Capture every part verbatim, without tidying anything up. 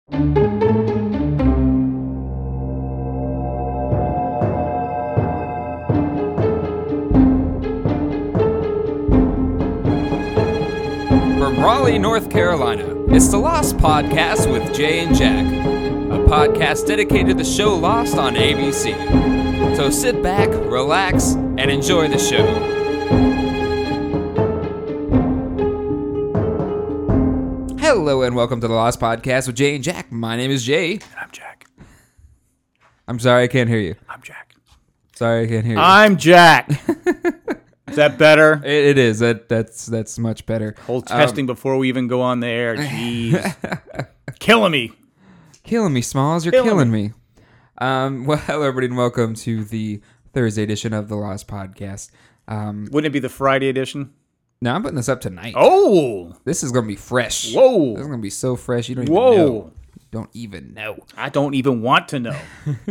From Raleigh, North Carolina, it's the Lost Podcast with Jay and Jack, a podcast dedicated to the show Lost on A B C. So sit back, relax, and enjoy the show. Hello and welcome to the Lost Podcast with Jay and Jack. My name is Jay. And I'm Jack. I'm sorry I can't hear you. I'm Jack. Sorry I can't hear you. I'm Jack. Is that better? It, it is. That that's that's much better. Whole testing um, before we even go on the air. Jeez. Killing me. Killing me, Smalls. You're killing, killing me. me. Um, well, hello, everybody, and welcome to the Thursday edition of the Lost Podcast. Um, Wouldn't it be the Friday edition? No, I'm putting this up tonight. Oh! This is going to be fresh. Whoa! This is going to be so fresh, you don't even Whoa. know. You don't even know. I don't even want to know.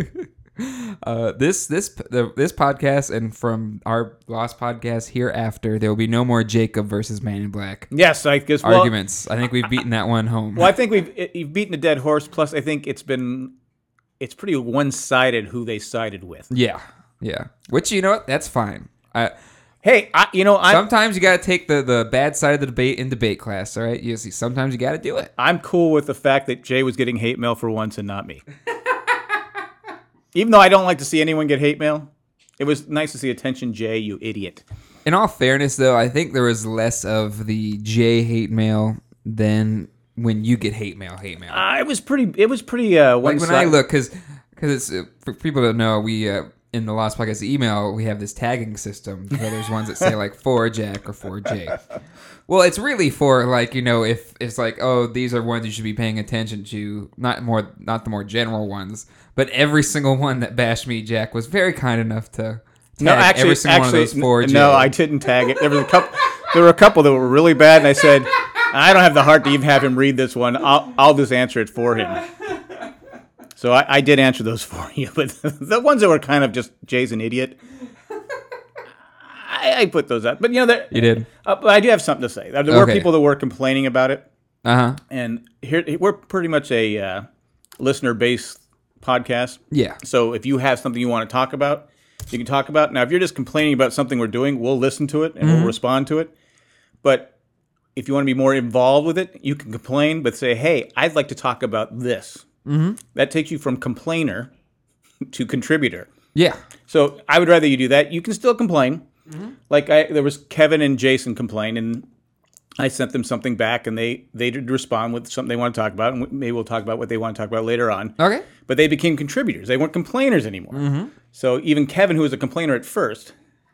uh, this this the, this podcast and from our Lost Podcast hereafter, there will be no more Jacob versus Man in Black. Yes, I guess. Arguments. Well, I think we've beaten that one home. Well, I think we've it, you've beaten a dead horse. Plus, I think it's been it's pretty one-sided who they sided with. Yeah, yeah. Which, you know what? That's fine. I. Hey, I, you know, I'm, sometimes you got to take the, the bad side of the debate in debate class, all right? You see, sometimes you got to do it. I'm cool with the fact that Jay was getting hate mail for once and not me. Even though I don't like to see anyone get hate mail, it was nice to see attention, Jay, you idiot. In all fairness, though, I think there was less of the Jay hate mail than when you get hate mail, hate mail. Uh, it was pretty, it was pretty uh, like one-sided. when I look, because it's, uh, for people that know, we... Uh, in the Lost Podcast email, we have this tagging system where there's ones that say like for Jack or for Jay. Well, it's really for like, you know, if it's like, oh, these are ones you should be paying attention to, not more, not the more general ones, but every single one that bashed me, Jack was very kind enough to tag no, actually, every single actually, one of those for Jay. No, I didn't tag it. There was a couple. There were a couple that were really bad, and I said, I don't have the heart to even have him read this one. I'll, I'll just answer it for him. So I, I did answer those for you, but the ones that were kind of just Jay's an idiot, I, I put those up. But you know, you did. Uh, but I do have something to say. There were okay. people that were complaining about it, uh huh. And here we're pretty much a uh, listener-based podcast. Yeah. So if you have something you want to talk about, you can talk about. Now, if you're just complaining about something we're doing, we'll listen to it and mm-hmm. we'll respond to it. But if you want to be more involved with it, you can complain, but say, "Hey, I'd like to talk about this." Mm-hmm. That takes you from complainer to contributor. Yeah. So I would rather you do that. You can still complain. Mm-hmm. Like I, there was Kevin and Jason complain, and I sent them something back, and they, they did respond with something they want to talk about, and maybe we'll talk about what they want to talk about later on. Okay. But they became contributors. They weren't complainers anymore. Mm-hmm. So even Kevin, who was a complainer at first,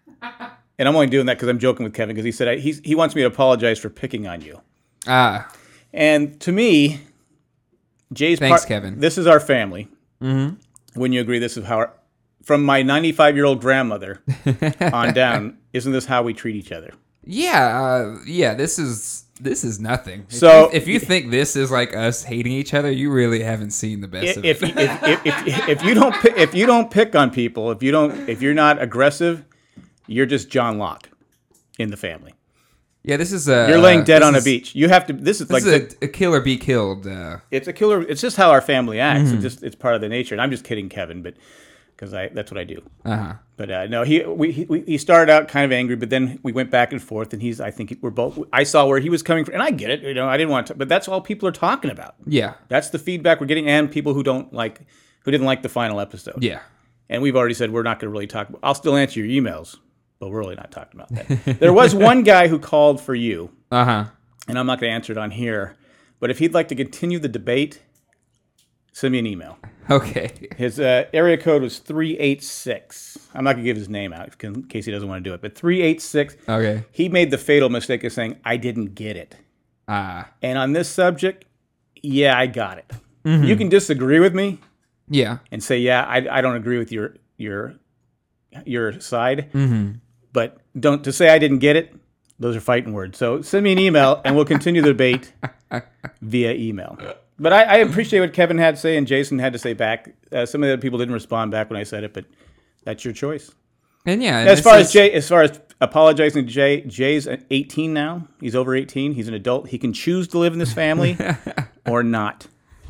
and I'm only doing that because I'm joking with Kevin, because he said I, he's, he wants me to apologize for picking on you. Ah. And to me... Jay's Thanks, part, Kevin. This is our family. Mm-hmm. Wouldn't you agree? This is how, our, from my ninety-five-year-old grandmother on down, isn't this how we treat each other? Yeah, uh, yeah. This is this is nothing. So, if you, if you think this is like us hating each other, you really haven't seen the best if, of it. if, if, if, if, if you don't pick, if you don't pick on people, if you don't, if you're not aggressive, you're just John Locke in the family. Yeah, this is a... You're laying dead uh, on is, a beach. You have to... This is this like... is a, a kill or be killed. Uh, it's a killer... It's just how our family acts. Mm-hmm. It's just it's part of the nature. And I'm just kidding Kevin, but... Because I that's what I do. Uh-huh. But uh, no, he we, he he started out kind of angry, but then we went back and forth, and he's... I think we're both... I saw where he was coming from, and I get it. You know, I didn't want to... But that's all people are talking about. Yeah. That's the feedback we're getting, and people who don't like... Who didn't like the final episode. Yeah. And we've already said we're not going to really talk... I'll still answer your emails, but we're really not talking about that. There was one guy who called for you. Uh-huh. And I'm not going to answer it on here. But if he'd like to continue the debate, send me an email. Okay. His uh, area code was three eight six. I'm not going to give his name out in case he doesn't want to do it. But three eight six. Okay. He made the fatal mistake of saying, I didn't get it. Ah. And on this subject, yeah, I got it. Mm-hmm. You can disagree with me. Yeah. And say, yeah, I, I don't agree with your your your side. Mm-hmm. But don't to say I didn't get it. Those are fighting words. So send me an email, and we'll continue the debate via email. But I, I appreciate what Kevin had to say and Jason had to say back. Uh, some of the other people didn't respond back when I said it, but that's your choice. And yeah, as far is... as Jay, as far as apologizing to Jay, Jay's eighteen now. He's over eighteen. He's an adult. He can choose to live in this family or not.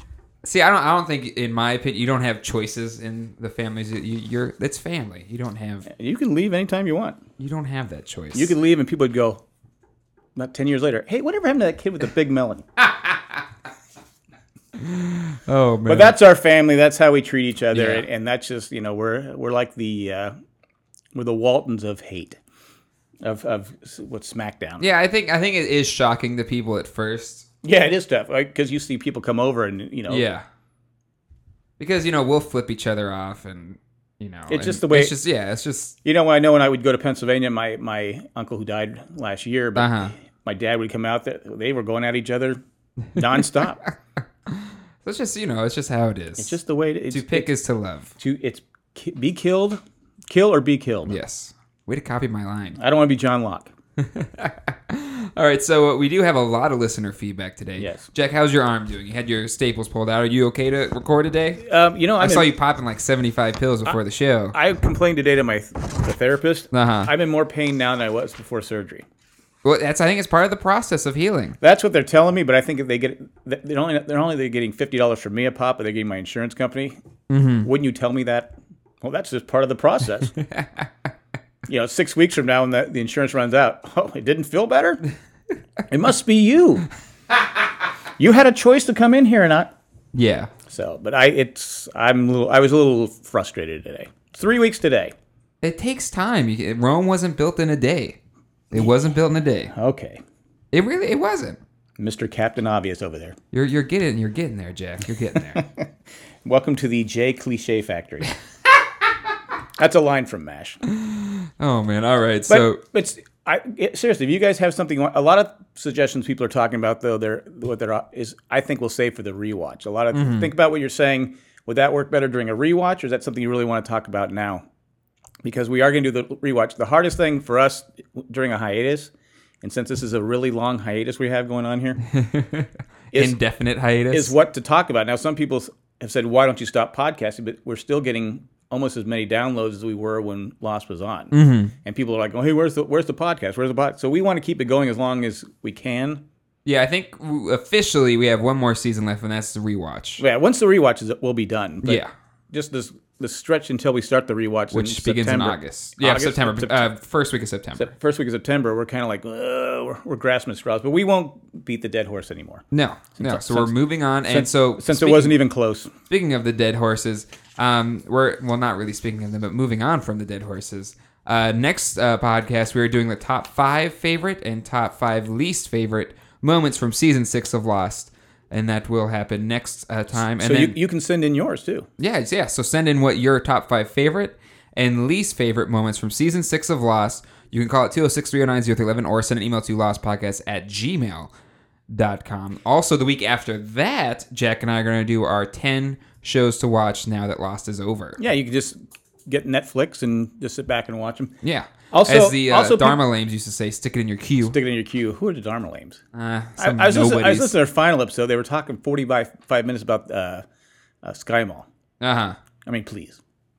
See, I don't. I don't think, in my opinion, you don't have choices in the families. You, you're. It's family. You don't have. You can leave anytime you want. You don't have that choice. You could leave, and people would go. Not ten years later. Hey, whatever happened to that kid with the big melon? Oh man. But that's our family. That's how we treat each other, Yeah. and, and that's just you know we're we're like the uh, we're the Waltons of hate, of of what SmackDown. Yeah, I think. I think it is shocking to people at first. Yeah, it is tough because you see people come over and you know. Yeah. Because you know we'll flip each other off, and you know It's and just the way- It's just yeah. It's just You know, I know when I would go to Pennsylvania, my, my uncle who died last year, but Uh-huh. my dad would come out there. They were going at each other nonstop. it's just you know it's just how it is. It's just the way it, it's, to pick is to love. to it's ki- be killed, kill or be killed. Yes. Way to copy my line. I don't want to be John Locke. All right, so uh, we do have a lot of listener feedback today. Yes. Jack, how's your arm doing? You had your staples pulled out. Are you okay to record today? Um, you know, I I'm saw in- you popping like seventy-five pills before the show. I complained today to my the therapist. Uh-huh. I'm in more pain now than I was before surgery. Well, that's I think it's part of the process of healing. That's what they're telling me, but I think if they get they're only they're only they're getting fifty dollars from me a pop, but they're getting my insurance company. Mm-hmm. Wouldn't you tell me that? Well, that's just part of the process. You know, six weeks from now, when the, the insurance runs out, oh, it didn't feel better. It must be you. You had a choice to come in here or not. Yeah. So, but I it's I'm a little, I was a little frustrated today. Three weeks today. It takes time. You, Rome wasn't built in a day. It wasn't built in a day. Okay, It really it wasn't. Mister Captain Obvious over there. You're you're getting you're getting there, Jack. You're getting there. Welcome to the J Cliche Factory. That's a line from MASH. Oh man. All right. But So it's I it, seriously, if you guys have something, a lot of suggestions people are talking about though, they're what they're is I think we'll save for the rewatch. A lot of Mm-hmm. think about what you're saying. Would that work better during a rewatch, or is that something you really want to talk about now? Because we are going to do the rewatch. The hardest thing for us during a hiatus, and since this is a really long hiatus we have going on here, is, indefinite hiatus. is what to talk about. Now, some people have said, "Why don't you stop podcasting?" But we're still getting almost as many downloads as we were when Lost was on. Mm-hmm. And people are like, "Oh, hey, where's the where's the podcast? Where's the podcast?" So we want to keep it going as long as we can. Yeah, I think w- officially we have one more season left, and that's the rewatch. Yeah, once the rewatch is, we'll be done. But Yeah. just this the stretch until we start the rewatch, Which in begins September. in August. Yeah, August? September. Sep- Uh, first week of September. First week of September, we're kind of like, uh, we're, we're grasping at straws, but we won't beat the dead horse anymore. No, no. So we're since- moving on, and Since, so since speaking, it wasn't even close. speaking of the dead horses, um, we're well, not really speaking of them, but moving on from the dead horses. Uh, next uh, podcast, we are doing the top five favorite and top five least favorite moments from season six of Lost, and that will happen next uh, time. And So then, you, you can send in yours too. yeah, it's- yeah. So send in what your top five favorite and least favorite moments from season six of Lost. You can call it two oh six, three oh nine, oh three one one or send an email to lostpodcast at gmail dot com. Also, the week after that, Jack and I are going to do our ten shows to watch now that Lost is over. Yeah, you can just get Netflix and just sit back and watch them. Yeah. Also- As the uh, also Dharma Lames used to say, stick it in your queue. Stick it in your queue. Who are the Dharma Lames? Uh, I, some I, was listening, I was nobodies. listening to their final episode. They were talking forty-five five minutes about uh, uh, Sky Mall. Uh-huh. I mean, please.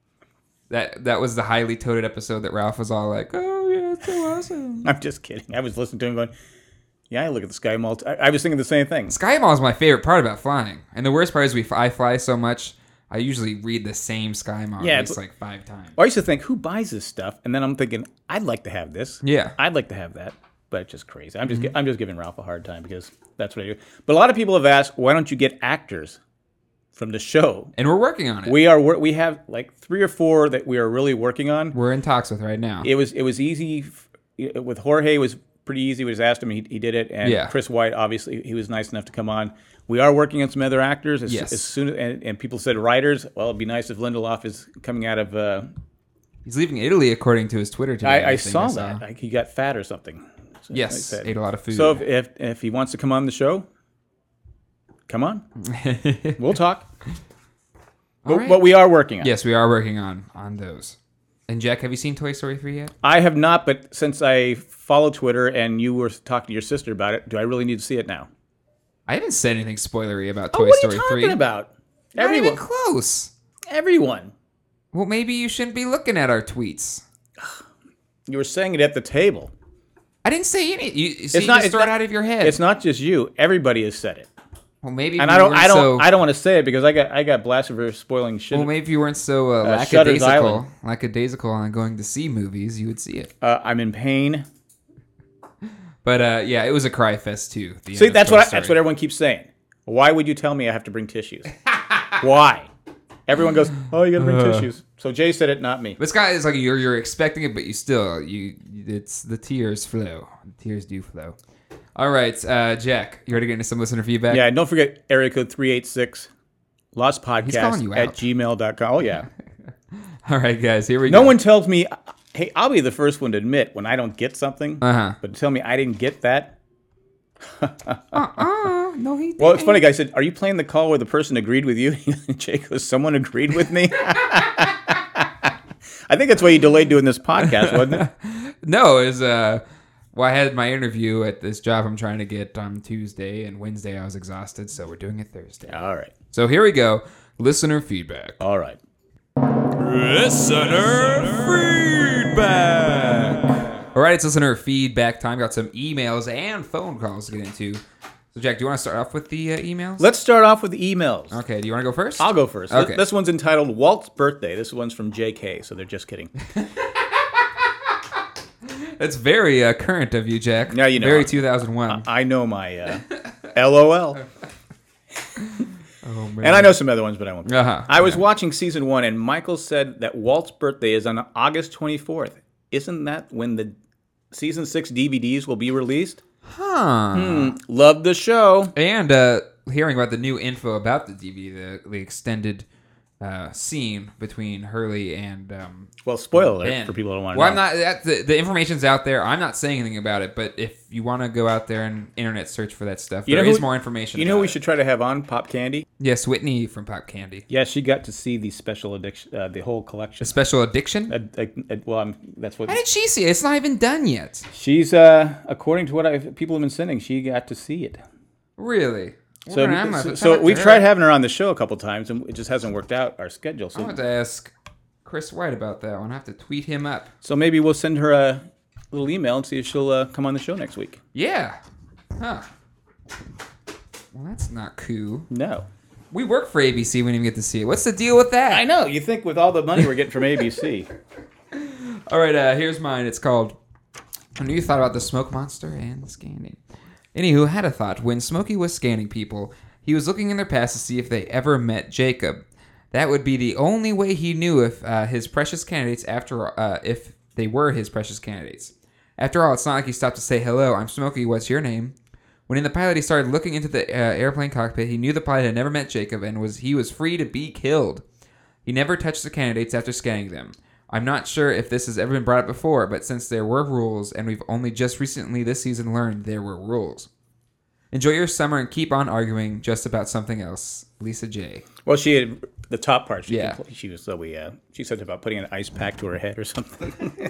That, that was the highly touted episode that Ralph was all like, oh, yeah, it's so awesome. I'm just kidding. I was listening to him going, yeah, I look at the Sky Mall. I, I was thinking the same thing. Sky Mall is my favorite part about flying. And the worst part is we I fly so much, I usually read the same Sky Mall Yeah, at least but- like five times. I used to think, who buys this stuff? And then I'm thinking, I'd like to have this. Yeah. I'd like to have that. But it's just crazy. I'm just Mm-hmm. gi- I'm just giving Ralph a hard time because that's what I do. But a lot of people have asked, why don't you get actors from the show? And we're working on it. We are wor- we have like three or four that we are really working on. We're in talks with right now. It was it was easy f- with Jorge. It was pretty easy. We just asked him. He, he did it. And Yeah. Chris White, obviously, he was nice enough to come on. We are working on some other actors. As, Yes. as soon as, and, and people said writers. Well, it'd be nice if Lindelof is coming out of. Uh, He's leaving Italy according to his Twitter today. I, I think saw that. Like he got fat or something. So Yes, they said. ate a lot of food. So if, if if he wants to come on the show, come on. We'll talk. All But, right. but we are working on it. Yes, we are working on on those. And Jack, have you seen Toy Story three yet? I have not, but since I follow Twitter and you were talking to your sister about it, do I really need to see it now? I haven't said anything spoilery about Oh, Toy what are Story you talking three. about? Not Everyone. even close. Everyone. Well, maybe you shouldn't be looking at our tweets. You were saying it at the table. I didn't say any. You, see, It's you not- just it's throw it not- out of your head. It's not just you. Everybody has said it. Well, maybe. And if I you don't, weren't I don't, so, I don't want to say it because I got, I got blasted for spoiling shit. Well, maybe if you weren't so uh, Uh, Shutter's lackadaisical, Island. lackadaisical on going to see movies, you would see it. Uh, I'm in pain. But uh, yeah, it was a cry fest too. the See, end of that's Toy what, I, Story. that's what everyone keeps saying. Why would you tell me I have to bring tissues? Why? Everyone goes, oh, you got to bring Uh. tissues. So Jay said it, not me. This guy is like you're you're expecting it, but you still you it's the tears flow. The tears do flow. All right, uh, Jack, you ready to get into some listener feedback? Yeah, and don't forget area code three eight six lost calling podcast you at out. gmail dot com. Oh, yeah. All right, guys, here we No go. one tells me, hey, I'll be the first one to admit when I don't get something, Uh huh. but to tell me I didn't get that. Uh no, he. Well, it's funny, guy said, are you playing the call where the person agreed with you? Jake goes, someone agreed with me? I think that's why you delayed doing this podcast, wasn't it? No, is uh. Well, I had my interview at this job I'm trying to get on Tuesday, and Wednesday I was exhausted, so we're doing it Thursday. All right. So here we go. Listener feedback. All right. Listener feedback. All right, it's listener feedback time. Got some emails and phone calls to get into. So, Jack, do you want to start off with the uh, emails? Let's start off with the emails. Okay, do you want to go first? I'll go first. Okay. This one's entitled Walt's Birthday. This one's from J K, so they're just kidding. That's very uh, current of you, Jack. Yeah, you know. Very two thousand one. I know my uh, LOL. Oh, man. And I know some other ones, but I won't. Uh-huh. I was watching season one, and Michael said that Walt's birthday is on August twenty-fourth. Isn't that when the season six D V Ds will be released? Huh. Love the show. And uh, hearing about the new info about the D V D, the, the extended uh, scene between Hurley and um, Well, spoiler alert Ben. for people who don't want to Well, know. I'm not. That, the, the information's out there. I'm not saying anything about it. But if you want to go out there and internet search for that stuff, You there know is who- more information. You know about who we it. should try to have on? Pop Candy. Yes, Whitney from Pop Candy. Yeah, she got to see the special addiction, uh, the whole collection. Special Addiction. Uh, uh, uh, well, I'm, that's what How did she see it? It's not even done yet. she's. Uh, according to what I people have been sending, she got to see it. Really? So, Well, I'm gonna so, have to so talk to we've her. tried having her on the show a couple times, and it just hasn't worked out our schedule. I So, want to ask Chris White about that one. I have to tweet him up. so maybe we'll send her a little email and see if she'll uh, come on the show next week. Yeah. Huh. Well, that's not cool. No, We work for A B C. We didn't even get to see it. What's the deal with that? I know. You think with all the money we're getting from A B C, All right, uh, here's mine. It's called I knew you thought about the smoke monster and scanning. Anywho, had a thought. When Smokey was scanning people, he was looking in their past to see if they ever met Jacob. That would be the only way he knew if uh, his precious candidates after uh, if they were his precious candidates. After all, it's not like he stopped to say, hello, I'm Smokey, what's your name? When in the pilot he started looking into the uh, airplane cockpit, he knew the pilot had never met Jacob and was he was free to be killed. He never touched the candidates after scanning them. I'm not sure if this has ever been brought up before, but since there were rules, and we've only just recently this season learned there were rules. Enjoy your summer and keep on arguing just about something else. Lisa J. well, she had the top part. She Yeah. compl- she was so we. Uh, she said about putting an ice pack to her head or something.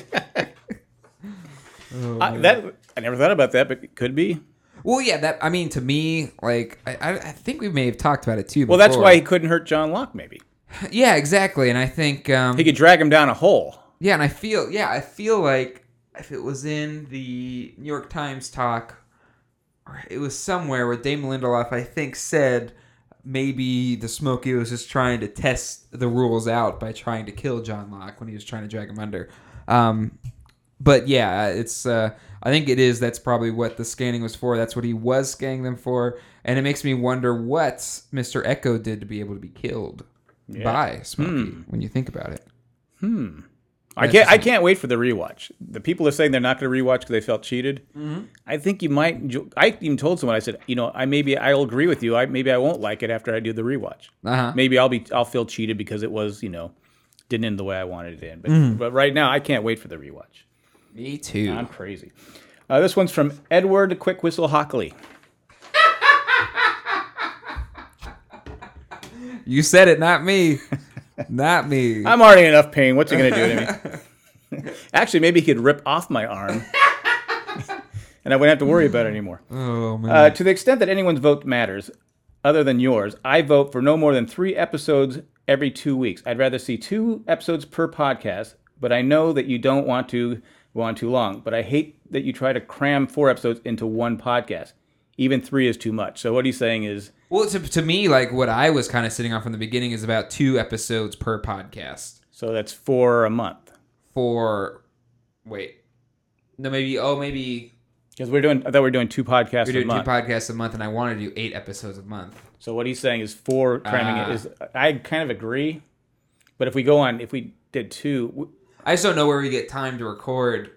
Oh, I, that I never thought about that, but it could be. Well, yeah, that I mean, to me, like I, I, I think we may have talked about it too. Well, that's before. why he couldn't hurt John Locke. Maybe Yeah, exactly, and I think um, he could drag him down a hole. yeah, and I feel yeah, I feel like if it was in the New York Times talk, or it was somewhere where Damon Lindelof, I think, said maybe the Smokey was just trying to test the rules out by trying to kill John Locke when he was trying to drag him under. Um, but yeah, it's uh, I think it is. That's probably what the scanning was for. That's what he was scanning them for, and it makes me wonder what Mister Echo did to be able to be killed Yeah. by Smokey. Hmm. When you think about it. I can't. I can't wait for the rewatch. The people are saying they're not going to rewatch because they felt cheated. Mm-hmm. I think you might. enjoy- I even told someone. I said, you know, I maybe I'll agree with you. I maybe I won't like it after I do the rewatch. Uh-huh. Maybe I'll be. I'll feel cheated because it was, you know, didn't end the way I wanted it in. But Mm-hmm. but right now, I can't wait for the rewatch. Me too. I'm crazy. Uh, this one's from Edward Quick Whistle Hockley. You said it, not me. Not me. I'm already in enough pain. What's he going to do to me? Actually, maybe he could rip off my arm, and I wouldn't have to worry about it anymore. Oh man. Uh, to the extent that anyone's vote matters, other than yours, I vote for no more than three episodes every two weeks. I'd rather see two episodes per podcast, but I know that you don't want to go on too long. But I hate that you try to cram four episodes into one podcast. even three is too much. So what he's saying is, well, to, to me, like what I was kind of sitting on from the beginning is about two episodes per podcast. So that's four a month. For wait, no, maybe oh maybe because we're doing. I thought we were doing two podcasts. We're doing a month. two podcasts a month, and I want to do eight episodes a month. So what he's saying is four cramming Ah. it is. I kind of agree, but if we go on, if we did two, I just don't know where we get time to record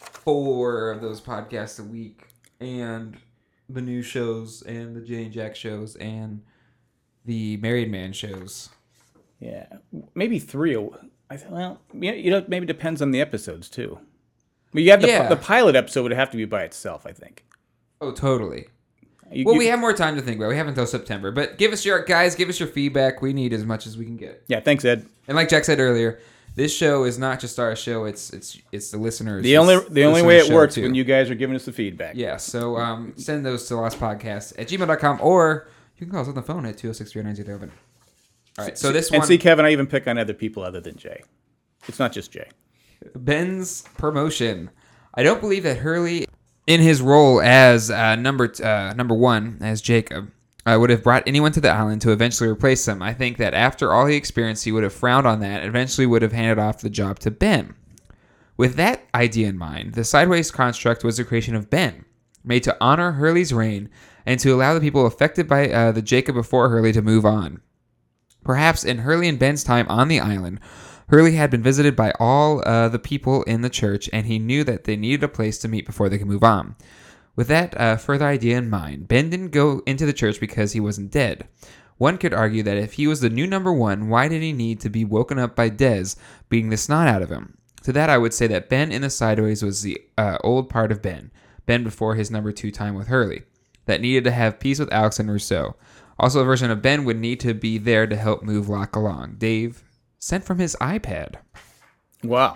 four of those podcasts a week, and the new shows, and the Jay and Jack shows, and the Married Man shows. yeah, maybe three. a- I th- well, yeah, you know, maybe it depends on the episodes too. But you have the Yeah. the pilot episode would have to be by itself, I think. Oh, totally. You, Well, you- we have more time to think about. We have until September, but give us your guys, give us your feedback. We need as much as we can get. yeah, thanks, Ed. And like Jack said earlier, this show is not just our show; it's it's it's the listeners. The only It's the only listeners' way it show, works too. when you guys are giving us the feedback. Yeah, so um, send those to lostpodcast at gmail dot com, or you can call us on the phone at two oh six, three nine zero seven. All right, so this And one, see, Kevin, I even pick on other people other than Jay. It's not just Jay. Ben's promotion. I don't believe that Hurley, in his role as uh, number uh, number one, as Jacob, uh, would have brought anyone to the island to eventually replace him. I think that after all he experienced, he would have frowned on that and eventually would have handed off the job to Ben. With that idea in mind, the Sideways construct was the creation of Ben, made to honor Hurley's reign and to allow the people affected by uh, the Jacob before Hurley to move on. Perhaps in Hurley and Ben's time on the island, Hurley had been visited by all uh, the people in the church, and he knew that they needed a place to meet before they could move on. With that uh, further idea in mind, Ben didn't go into the church because he wasn't dead. One could argue that if he was the new number one, why did he need to be woken up by Dez beating the snot out of him? To that, I would say that Ben in the Sideways was the uh, old part of Ben, Ben before his number two time with Hurley, that needed to have peace with Alex and Rousseau. Also, a version of Ben would need to be there to help move Locke along. Dave, sent from his iPad. Wow.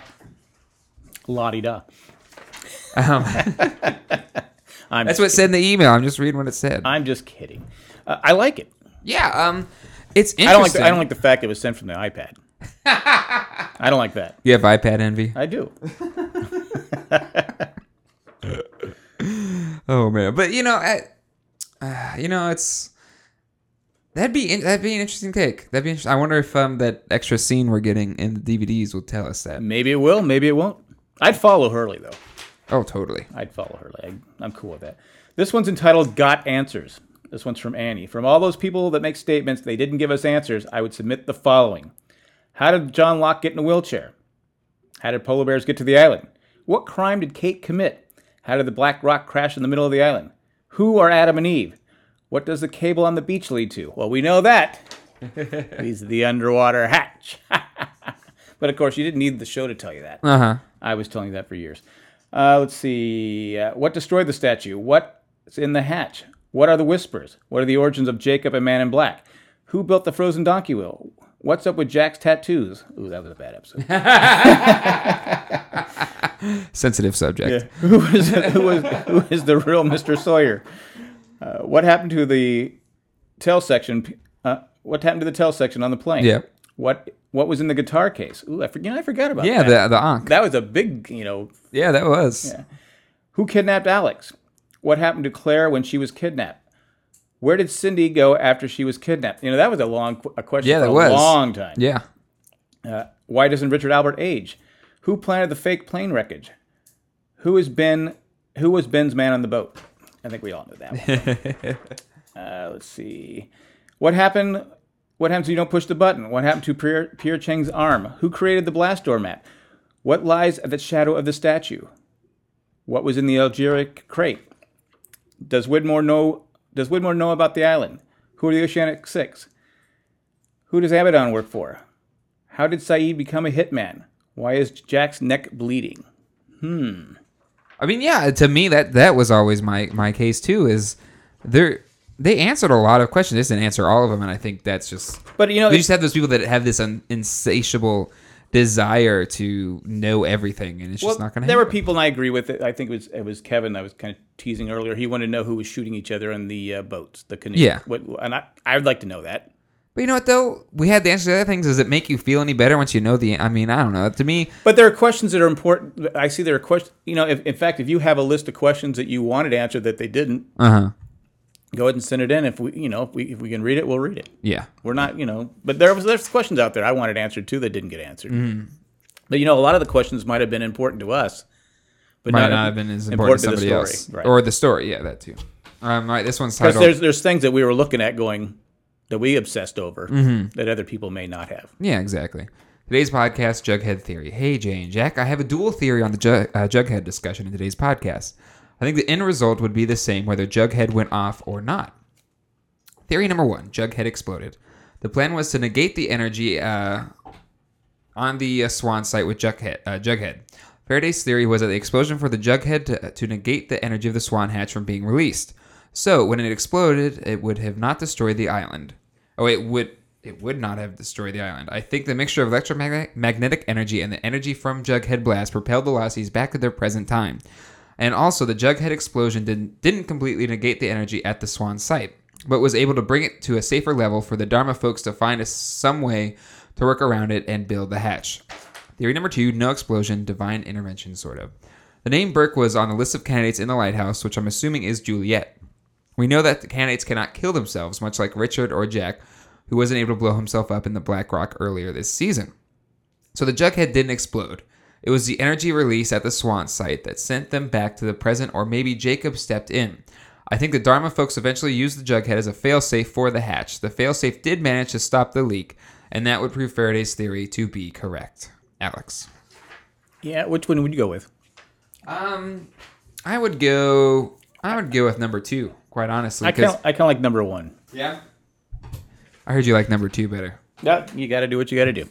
La-di-da. Um, I'm that's what it said in the email. I'm just reading what it said. I'm just kidding. Uh, I like it. Yeah, um, it's interesting. I don't like. The, I don't like the fact it was sent from the iPad. I don't like that. You have iPad envy? I do. Oh man, but you know, I, uh, you know, it's that'd be in, that'd be an interesting take. That'd be. Interesting. I wonder if um that extra scene we're getting in the D V Ds will tell us that. Maybe it will. Maybe it won't. I'd follow Hurley though. Oh, totally. I'd follow Hurley. I, I'm cool with that. This one's entitled "Got Answers." This one's from Annie. From all those people that make statements they didn't give us answers, I would submit the following: How did John Locke get in a wheelchair? How did polar bears get to the island? What crime did Kate commit? How did the black rock crash in the middle of the island? Who are Adam and Eve? What does the cable on the beach lead to? Well, we know that. He's the underwater hatch. But of course, you didn't need the show to tell you that. Uh huh. I was telling you that for years. Uh, let's see. Uh, what destroyed the statue? What's in the hatch? What are the whispers? What are the origins of Jacob and Man in Black? Who built the frozen donkey wheel? What's up with Jack's tattoos? Ooh, that was a bad episode. Sensitive subject. Yeah. Who is who was who is the real Mister Sawyer? Uh, what happened to the tail section? Uh, what happened to the tail section on the plane? Yeah. What what was in the guitar case? Ooh, I forget. You know, I forgot about Yeah, that. the the Ankh. That was a big, you know. Yeah, that was. Yeah. Who kidnapped Alex? What happened to Claire when she was kidnapped? Where did Cindy go after she was kidnapped? You know, that was a long qu- a question Yeah, for that a was. long time. Yeah. Uh, why doesn't Richard Albert age? Who planted the fake plane wreckage? Who is Ben? Who was Ben's man on the boat? I think we all know that one. uh, let's see. What happened? What happens when you don't push the button? What happened to Pierre, Pierre Chang's arm? Who created the blast door map? What lies at the shadow of the statue? What was in the Algeric crate? Does Widmore know? Does Widmore know about the island? Who are the Oceanic Six? Who does Abaddon work for? How did Saeed become a hitman? Why is Jack's neck bleeding? Hmm. I mean, yeah. To me, that that was always my my case too. Is they they answered a lot of questions. They just didn't answer all of them, and I think that's just. But you know, we just have those people that have this un, insatiable desire to know everything, and it's well, just not going to. There happen. were people, and I agree with it. I think it was it was Kevin. I was kind of teasing earlier. He wanted to know who was shooting each other in the uh, boats, the canoe. Yeah. What, and I I would like to know that. But you know what though? We had the answer to other things. Does it make you feel any better once you know the? I mean, I don't know. To me, But there are questions that are important. I see there are questions. You know, if, in fact, if you have a list of questions that you wanted answered that they didn't, uh huh. go ahead and send it in. If we, you know, if we if we can read it, we'll read it. Yeah. We're not, you know, but there was there's questions out there I wanted answered too that didn't get answered. Mm-hmm. But you know, a lot of the questions might have been important to us, but Might not, not have been as important, important to to somebody the else. story. Right. Or the story, yeah, that too. Um, all right, this one's Because titled... there's there's things that we were looking at going that we obsessed over Mm-hmm. that other people may not have. Yeah, exactly. Today's podcast, Jughead Theory. Hey, Jay and Jack, I have a dual theory on the Jug, uh, Jughead discussion in today's podcast. I think the end result would be the same whether Jughead went off or not. Theory number one, Jughead exploded. The plan was to negate the energy uh, on the uh, Swan site with Jughead. Uh, Jughead. Faraday's theory was that the explosion for the Jughead to, to negate the energy of the Swan hatch from being released. So, when it exploded, it would have not destroyed the island. Oh, it would... It would not have destroyed the island. I think the mixture of electromagnetic energy and the energy from Jughead Blast propelled the Lossies back to their present time. And also, the Jughead explosion didn't, didn't completely negate the energy at the Swan site, but was able to bring it to a safer level for the Dharma folks to find a, some way to work around it and build the hatch. Theory number two, no explosion, divine intervention, sort of. The name Burke was on the list of candidates in the lighthouse, which I'm assuming is Juliet. We know that the candidates cannot kill themselves, much like Richard or Jack, who wasn't able to blow himself up in the Black Rock earlier this season. So the Jughead didn't explode. It was the energy release at the Swan site that sent them back to the present, or maybe Jacob stepped in. I think the Dharma folks eventually used the Jughead as a failsafe for the hatch. The failsafe did manage to stop the leak, and that would prove Faraday's theory to be correct. Alex. Yeah, which one would you go with? Um, I would go. I would go with number two. Quite honestly, I kind of I kind of like number one. Yeah. I heard you like number two better. Yeah, you got to do what you got to do.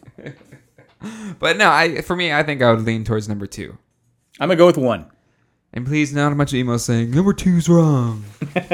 But no, I for me, I think I would lean towards number two. I'm gonna go with one. And please, not a bunch of emails saying number two's wrong.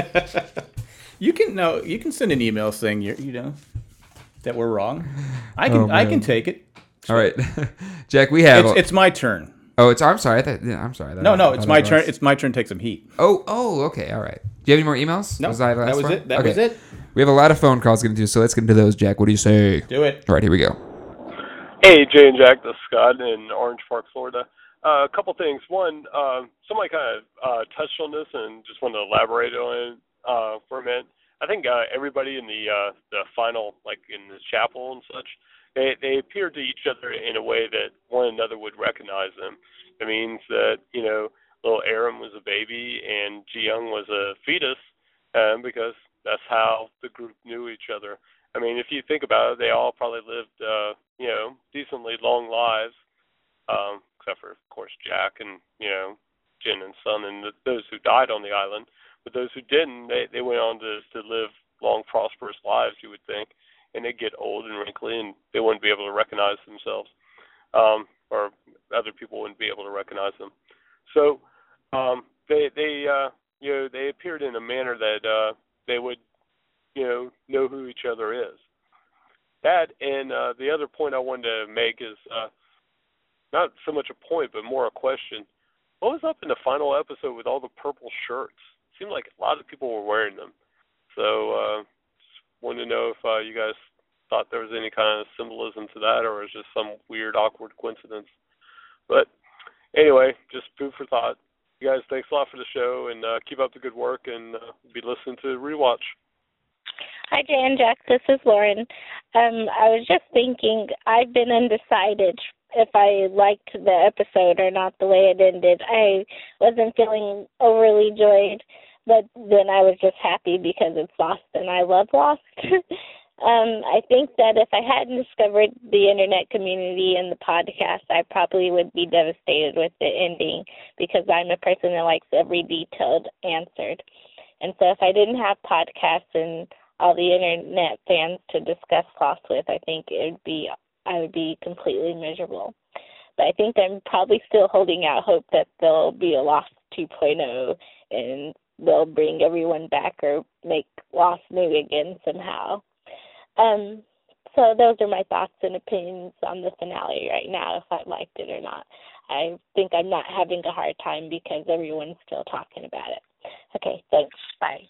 You can no, you can send an email saying you you know that we're wrong. I can Oh, I man. can take it. All right, Jack, we have. It's, it's my turn. oh, it's. I'm sorry. I thought, yeah, I'm sorry. No, no, I it's thought my it turn. was. It's my turn to take some heat. Oh, oh, okay, all right. Do you have any more emails? No, was that, the that last was one? it. That Okay. was it. We have a lot of phone calls to get into, so let's get into those. Jack, what do you say? Do it. All right, here we go. Hey, Jay and Jack, this is Scott in Orange Park, Florida. Uh, a couple things. One, uh, somebody kind of uh, touched on this and just wanted to elaborate on it uh, for a minute. I think uh, everybody in the uh, the final, like in the chapel and such, they they appeared to each other in a way that one another would recognize them. It means that, you know, little Aram was a baby and Ji Young was a fetus, um, because that's how the group knew each other. I mean, if you think about it, they all probably lived, uh, you know, decently long lives, um, except for, of course, Jack and, you know, Jin and Sun and the, those who died on the island. But those who didn't, they, they went on to, to live long, prosperous lives, you would think, and they'd get old and wrinkly and they wouldn't be able to recognize themselves, um, or other people wouldn't be able to recognize them. So um, they, they uh, you know, they appeared in a manner that uh, they would, you know, know who each other is. That, and uh, the other point I wanted to make is uh, not so much a point, but more a question. What was up in the final episode with all the purple shirts? It seemed like a lot of people were wearing them. So uh, just wanted to know if uh, you guys thought there was any kind of symbolism to that, or was it just some weird, awkward coincidence. But anyway, just food for thought. You guys, thanks a lot for the show, and uh, keep up the good work, and uh, be listening to Rewatch. Hi, Jay and Jack. This is Lauren. Um, I was just thinking, I've been undecided if I liked the episode or not the way it ended. I wasn't feeling overly joyed, but then I was just happy because it's Lost, and I love Lost. um, I think that if I hadn't discovered the internet community and the podcast, I probably would be devastated with the ending because I'm a person that likes every detail answered. And so if I didn't have podcasts and all the internet fans to discuss Lost with, I think it would be I would be completely miserable. But I think I'm probably still holding out hope that there'll be a Lost two point oh and they'll bring everyone back or make Lost new again somehow. Um, so those are my thoughts and opinions on the finale right now, if I liked it or not. I think I'm not having a hard time because everyone's still talking about it. Okay, thanks. Bye.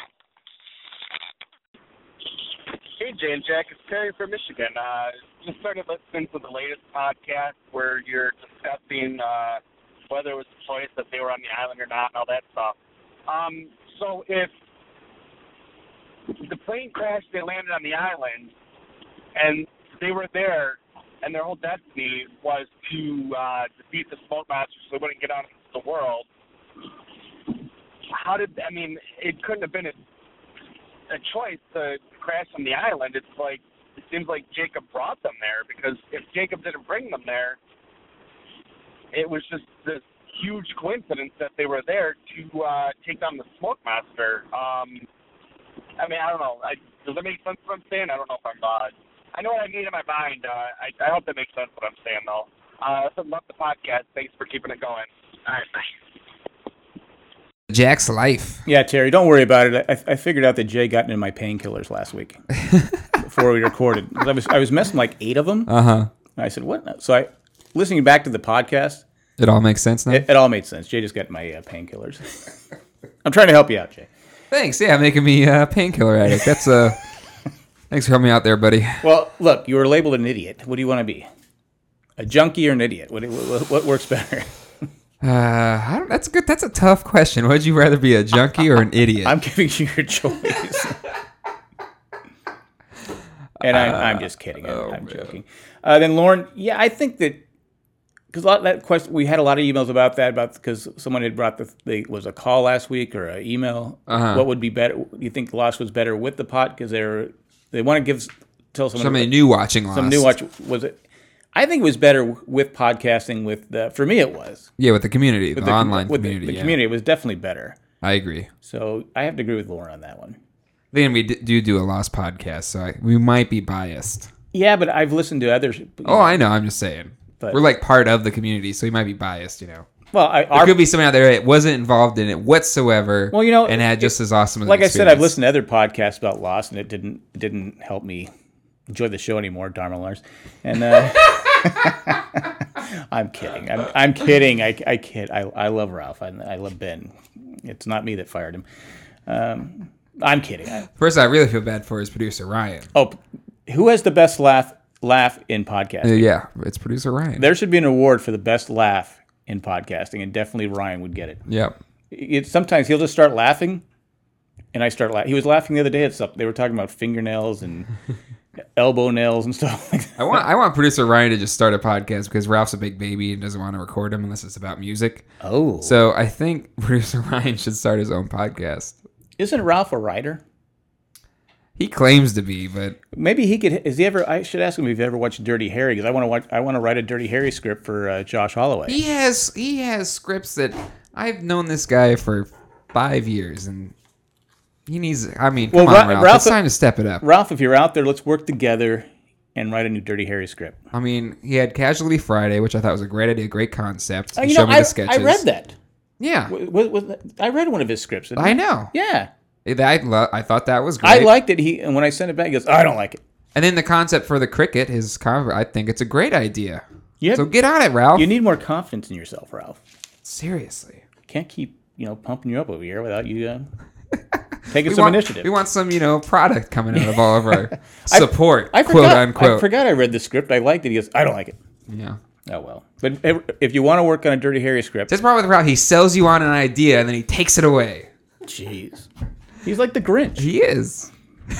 Hey, Jay and Jack, it's Terry from Michigan. Uh, just started listening to the latest podcast where you're discussing uh, whether it was a choice that they were on the island or not and all that stuff. Um, so if the plane crashed. They landed on the island, and they were there, and their whole destiny was to uh, defeat the smoke monsters so they wouldn't get out into the world. How did I mean? It couldn't have been a, a choice to crash on the island. It's like it seems like Jacob brought them there, because if Jacob didn't bring them there, it was just this huge coincidence that they were there to uh, take down the smoke monster. Um, I mean, I don't know. I, does that make sense what I'm saying? I don't know if I'm. Uh, I know what I need in my mind. Uh, I, I hope that makes sense what I'm saying, though. Uh, so love the podcast. Thanks for keeping it going. All right, bye. Jack's life. Yeah, Terry, don't worry about it. I, I figured out that Jay got into my painkillers last week before we recorded. I was I was messing like eight of them. Uh huh. And I said, what? So I, listening back to the podcast, It all makes sense now. it, it all made sense. Jay just got my uh, painkillers. I'm trying to help you out, Jay. Thanks. Yeah, making me a painkiller addict. That's uh Thanks for helping me out there, buddy. Well, look, you were labeled an idiot. What do you want to be? A junkie or an idiot? What, what, what works better? Uh, I don't, that's a good. That's a tough question. Would you rather be a junkie or an idiot? I'm giving you your choice. And I'm, I'm just kidding. I'm, oh, I'm man. joking. Uh, then Lauren, yeah, I think that because a lot of that question, we had a lot of emails about that, about because someone had brought the, the was a call last week or an email. Uh-huh. What would be better? Do you think Lost was better with the pod because they're they want to give tell someone Somebody new watching Lost. some new watch was it? I think it was better with podcasting. With the for me, it was Yeah, with the community, the, with the, online with community. The, the yeah. community, it was definitely better. I agree. So I have to agree with Lauren on that one. Then we d- do do a Lost podcast, so I, we might be biased. Yeah, but I've listened to others. you Oh, know, I know. I'm just saying. But- We're like part of the community, so we might be biased. You know, Well, I, there our, could be someone out there that wasn't involved in it whatsoever. Well, you know, and had just it- as awesome. Of like an I said, I've experience. listened to other podcasts about Lost, and it didn't it didn't help me enjoy the show anymore, Dharma Lars. And uh, I'm kidding. I'm, I'm kidding. I, I kid. I, I love Ralph. I, I love Ben. It's not me that fired him. Um, I'm kidding. I, First, I really feel bad for his producer Ryan. oh, who has the best laugh laugh in Uh, podcasting? yeah, it's producer Ryan. There should be an award for the best laugh in podcasting, and definitely Ryan would get it. Yep. It, sometimes he'll just start laughing, and I start laughing. He was laughing the other day at something. They were talking about fingernails and elbow nails and stuff like that. I want I want producer Ryan to just start a podcast because Ralph's a big baby and doesn't want to record him unless it's about music. Oh. So I think producer Ryan should start his own podcast. Isn't Ralph a writer? He claims to be, but Maybe he could. Is he ever? I should ask him if he ever watched Dirty Harry because I want to watch. I want to write a Dirty Harry script for uh, Josh Holloway. he has he has scripts that I've known this guy for five years and he needs. I mean, come Well, on, Ra- Ralph. Ralph- It's time to step it up. Ralph, if you're out there, let's work together and write a new Dirty Harry script. I mean, he had Casualty Friday, which I thought was a great idea, great concept. Uh, He you showed know, me I, the sketches. I read that. Yeah, W- w- was- I read one of his scripts. didn't I know. Yeah, I, lo- I thought that was great. I liked it. He and when I sent it back, he goes, "I don't like it." And then the concept for the cricket, his cover, I think it's a great idea. You, have, So get on it, Ralph. you need more confidence in yourself, Ralph. Seriously. Can't keep you know pumping you up over here without you uh, taking We some want, initiative. we want some, you know, product coming out of all of our support, I quote forgot, unquote. I forgot I read the script. I liked it. He goes, "I don't like it." Yeah. Oh well. But if, if you want to work on a Dirty Harry script, That's the problem with Ralph. He sells you on an idea and then he takes it away. jeez, he's like the Grinch. He is.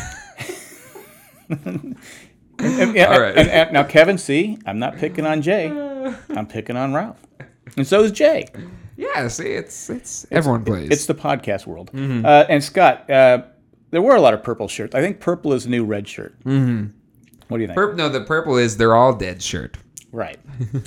And, and- All right. and- and now, Kevin, see, I'm not picking on Jay. I'm picking on Ralph. And so is Jay. Yeah, see, it's it's everyone plays. It's the podcast world. Mm-hmm. Uh, and Scott, uh, there were a lot of purple shirts. I think purple is the new red shirt. Mm-hmm. What do you think? Purp- no, the purple is they're all dead shirt. Right.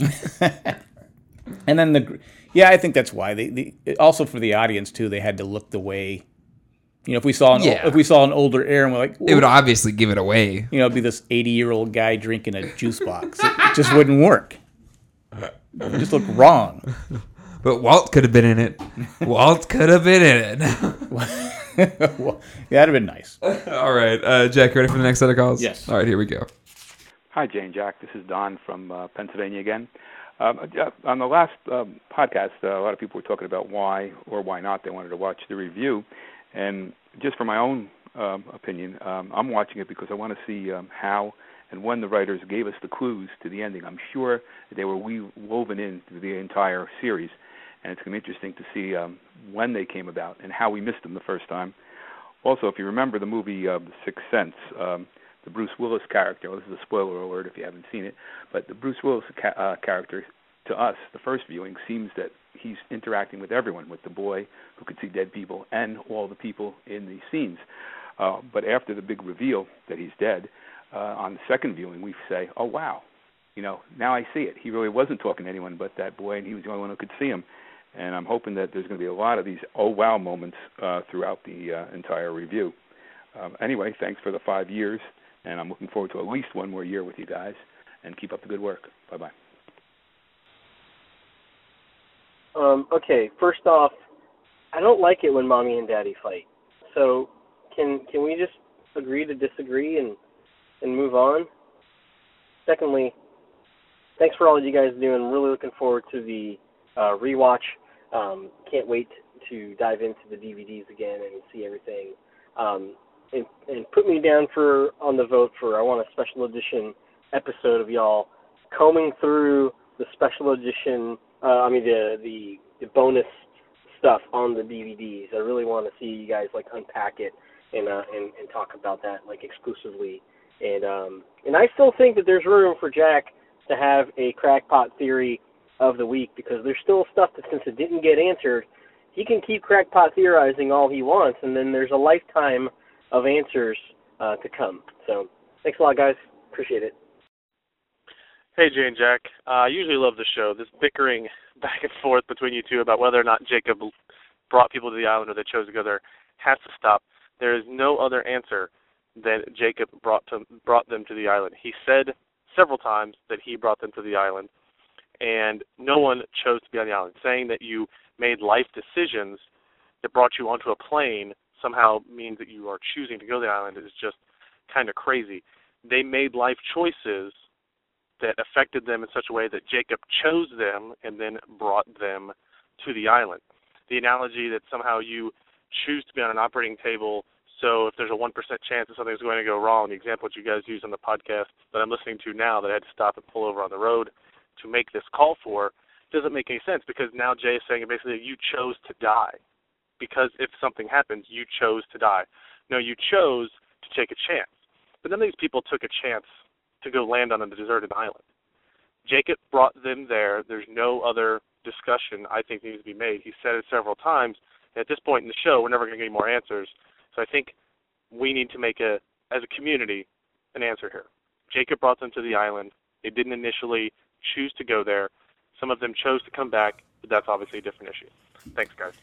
And then the, gr- yeah, I think that's why they, the also for the audience too. They had to look the way, you know, if we saw an, Yeah. if we saw an older Aaron, we're like, It would obviously give it away. you know, it'd be this eighty year old guy drinking a juice box. It, it just wouldn't work. It would just look wrong. But Walt could have been in it. Walt could have been in it. Well, yeah, that'd have been nice. All right, uh, Jack, ready for the next set of calls? Yes. All right, here we go. Hi, Jane Jack. This is Don from uh, Pennsylvania again. Um, uh, on the last um, podcast, uh, a lot of people were talking about why or why not they wanted to watch the review. And just for my own um, opinion, um, I'm watching it because I want to see um, how and when the writers gave us the clues to the ending. I'm sure that they were we- woven into the entire series. And it's going to be interesting to see um, when they came about and how we missed them the first time, Also, if you remember the movie uh, The Sixth Sense, um, the Bruce Willis character, well, this is a spoiler alert if you haven't seen it, but the Bruce Willis ca- uh, character, to us, the first viewing, seems that he's interacting with everyone, with the boy who could see dead people and all the people in the scenes. Uh, but after the big reveal that he's dead, uh, on the second viewing, we say, oh, wow, you know, now I see it. He really wasn't talking to anyone but that boy, and he was the only one who could see him. And I'm hoping that there's going to be a lot of these oh, wow moments uh, throughout the uh, entire review. Um, anyway, thanks for the five years, and I'm looking forward to at least one more year with you guys, and keep up the good work. Bye-bye. Um, okay, first off, I don't like it when Mommy and Daddy fight. So can can we just agree to disagree and, and move on? Secondly, thanks for all that you guys do, and really looking forward to the uh, rewatch. Um, can't wait to dive into the D V Ds again and see everything. Um, and, and put me down for on the vote for I want a special edition episode of y'all combing through the special edition. Uh, I mean the, the the bonus stuff on the D V Ds. I really want to see you guys like unpack it and uh, and, and talk about that like exclusively. And um, and I still think that there's room for Jack to have a crackpot theory of the week, because there's still stuff that, since it didn't get answered, he can keep crackpot theorizing all he wants, and then there's a lifetime of answers uh, to come. So thanks a lot, guys. Appreciate it. Hey, Jay and Jack. Uh, I usually love the show. This bickering back and forth between you two about whether or not Jacob brought people to the island or they chose to go there has to stop. There is no other answer than Jacob brought to, brought them to the island. He said several times that he brought them to the island, and no one chose to be on the island. Saying that you made life decisions that brought you onto a plane somehow means that you are choosing to go to the island is just kind of crazy. They made life choices that affected them in such a way that Jacob chose them and then brought them to the island. The analogy that somehow you choose to be on an operating table, so if there's a one percent chance that something's going to go wrong, the example that you guys use on the podcast that I'm listening to now that I had to stop and pull over on the road to make this call for, doesn't make any sense, because now Jay is saying basically you chose to die. Because if something happens, you chose to die. No, you chose to take a chance. But none of these people took a chance to go land on a deserted island. Jacob brought them there. There's no other discussion I think needs to be made. He said it several times. And at this point in the show, we're never going to get any more answers. So I think we need to make, a, as a community, an answer here. Jacob brought them to the island. They didn't initially choose to go there. Some of them chose to come back, but that's obviously a different issue. Thanks, guys.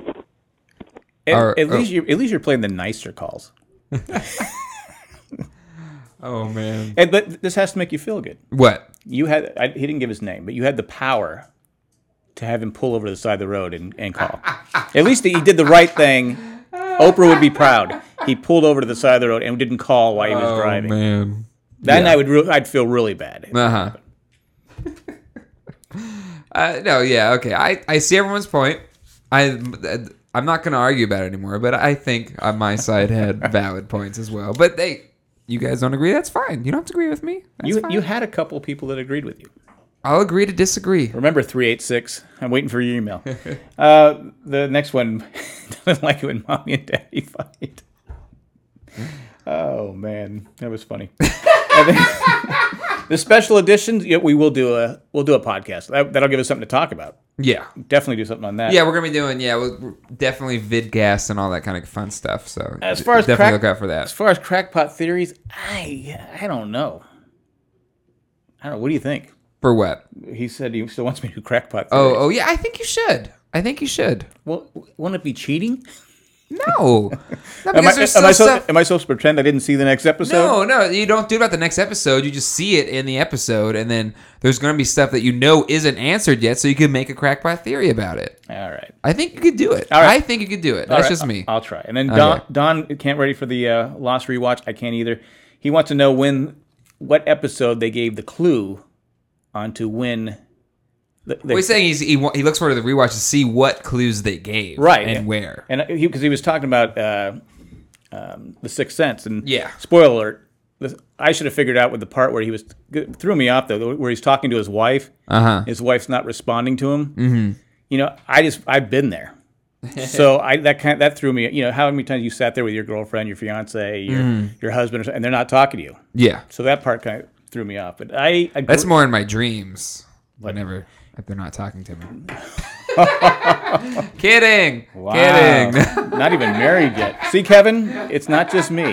At, Our, at least oh. you at least you're playing the nicer calls. Oh man! And, but this has to make you feel good. What? You had I, he didn't give his name, but you had the power to have him pull over to the side of the road and, and call. At least he did the right thing. Oprah would be proud. He pulled over to the side of the road and didn't call while he was oh, driving. Man. Then yeah. I would re- I'd feel really bad. Uh huh. uh, no, yeah, okay. I, I see everyone's point. I I'm not going to argue about it anymore. But I think on my side had valid points as well. But they, you guys don't agree. That's fine. You don't have to agree with me. That's You fine. you had a couple of people that agreed with you. I'll agree to disagree. Remember three eight six. I'm waiting for your email. uh, the next one doesn't like it when Mommy and Daddy fight. Oh man, that was funny. The special editions, yeah, we will do a we'll do a podcast. That, that'll give us something to talk about. Yeah. Definitely do something on that. Yeah, we're gonna be doing yeah, we'll, we're definitely vidcast and all that kind of fun stuff. So As far as definitely crack, look out for As that. far as crackpot theories, I I don't know. I don't know. What do you think? For what? He said he still wants me to do crackpot Oh, theories. oh yeah, I think you should. I think you should. Well, won't it be cheating? No, no Am because I, there's am, still I so, stuff. am I supposed to pretend I didn't see the next episode? No, no, you don't do it about the next episode. You just see it in the episode, and then there's going to be stuff that you know isn't answered yet, so you can make a crackpot theory about it. All right. I think you could do it. All right. I think you could do it. All That's right, just me. I'll, I'll try. And then Don, Okay. Don can't ready for the uh, Lost rewatch. I can't either. He wants to know when, what episode they gave the clue onto when. The, the, Well, he's saying he's, he wa- he looks forward to the rewatch to see what clues they gave, right and where. and he because he was talking about uh, um, the Sixth Sense and Yeah. Spoiler alert. This, I should have figured out with the part where he was threw me off though, where he's talking to his wife. Uh huh. His wife's not responding to him. Mm-hmm. You know, I just I've been there. So I that kind that threw me. You know, how many times you sat there with your girlfriend, your fiance, your Mm. your husband, or something, and they're not talking to you. Yeah. So that part kind of threw me off. But I agree. That's more in my dreams. Whenever if they're not talking to me. Kidding. Wow. Kidding. Not even married yet. See, Kevin, it's not just me.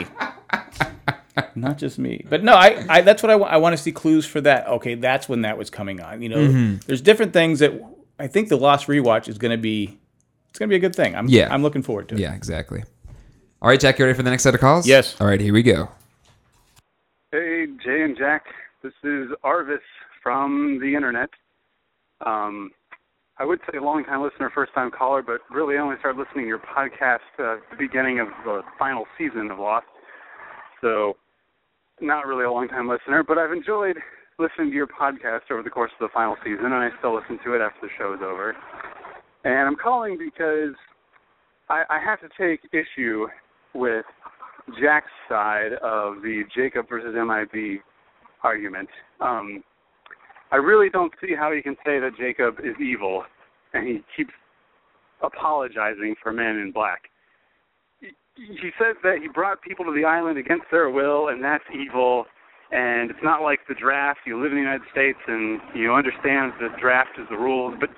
Not just me. But no, I, I that's what I, wa- I want to see clues for that. Okay, that's when that was coming on. You know, Mm-hmm. there's different things that I think the Lost rewatch is going to be. It's going to be a good thing. I'm Yeah. I'm looking forward to it. Yeah, exactly. All right, Jack, you ready for the next set of calls? Yes. All right, here we go. Hey, Jay and Jack. This is Arvis from the internet. Um, I would say long-time listener, first-time caller, but really I only started listening to your podcast uh, at the beginning of the final season of Lost. So not really a long-time listener, but I've enjoyed listening to your podcast over the course of the final season, and I still listen to it after the show is over. And I'm calling because I, I have to take issue with Jack's side of the Jacob versus M I B argument. Um, I really don't see how he can say that Jacob is evil, and he keeps apologizing for Men in Black. He, he says that he brought people to the island against their will, and that's evil, and it's not like the draft. You live in the United States, and you understand the draft is the rules, but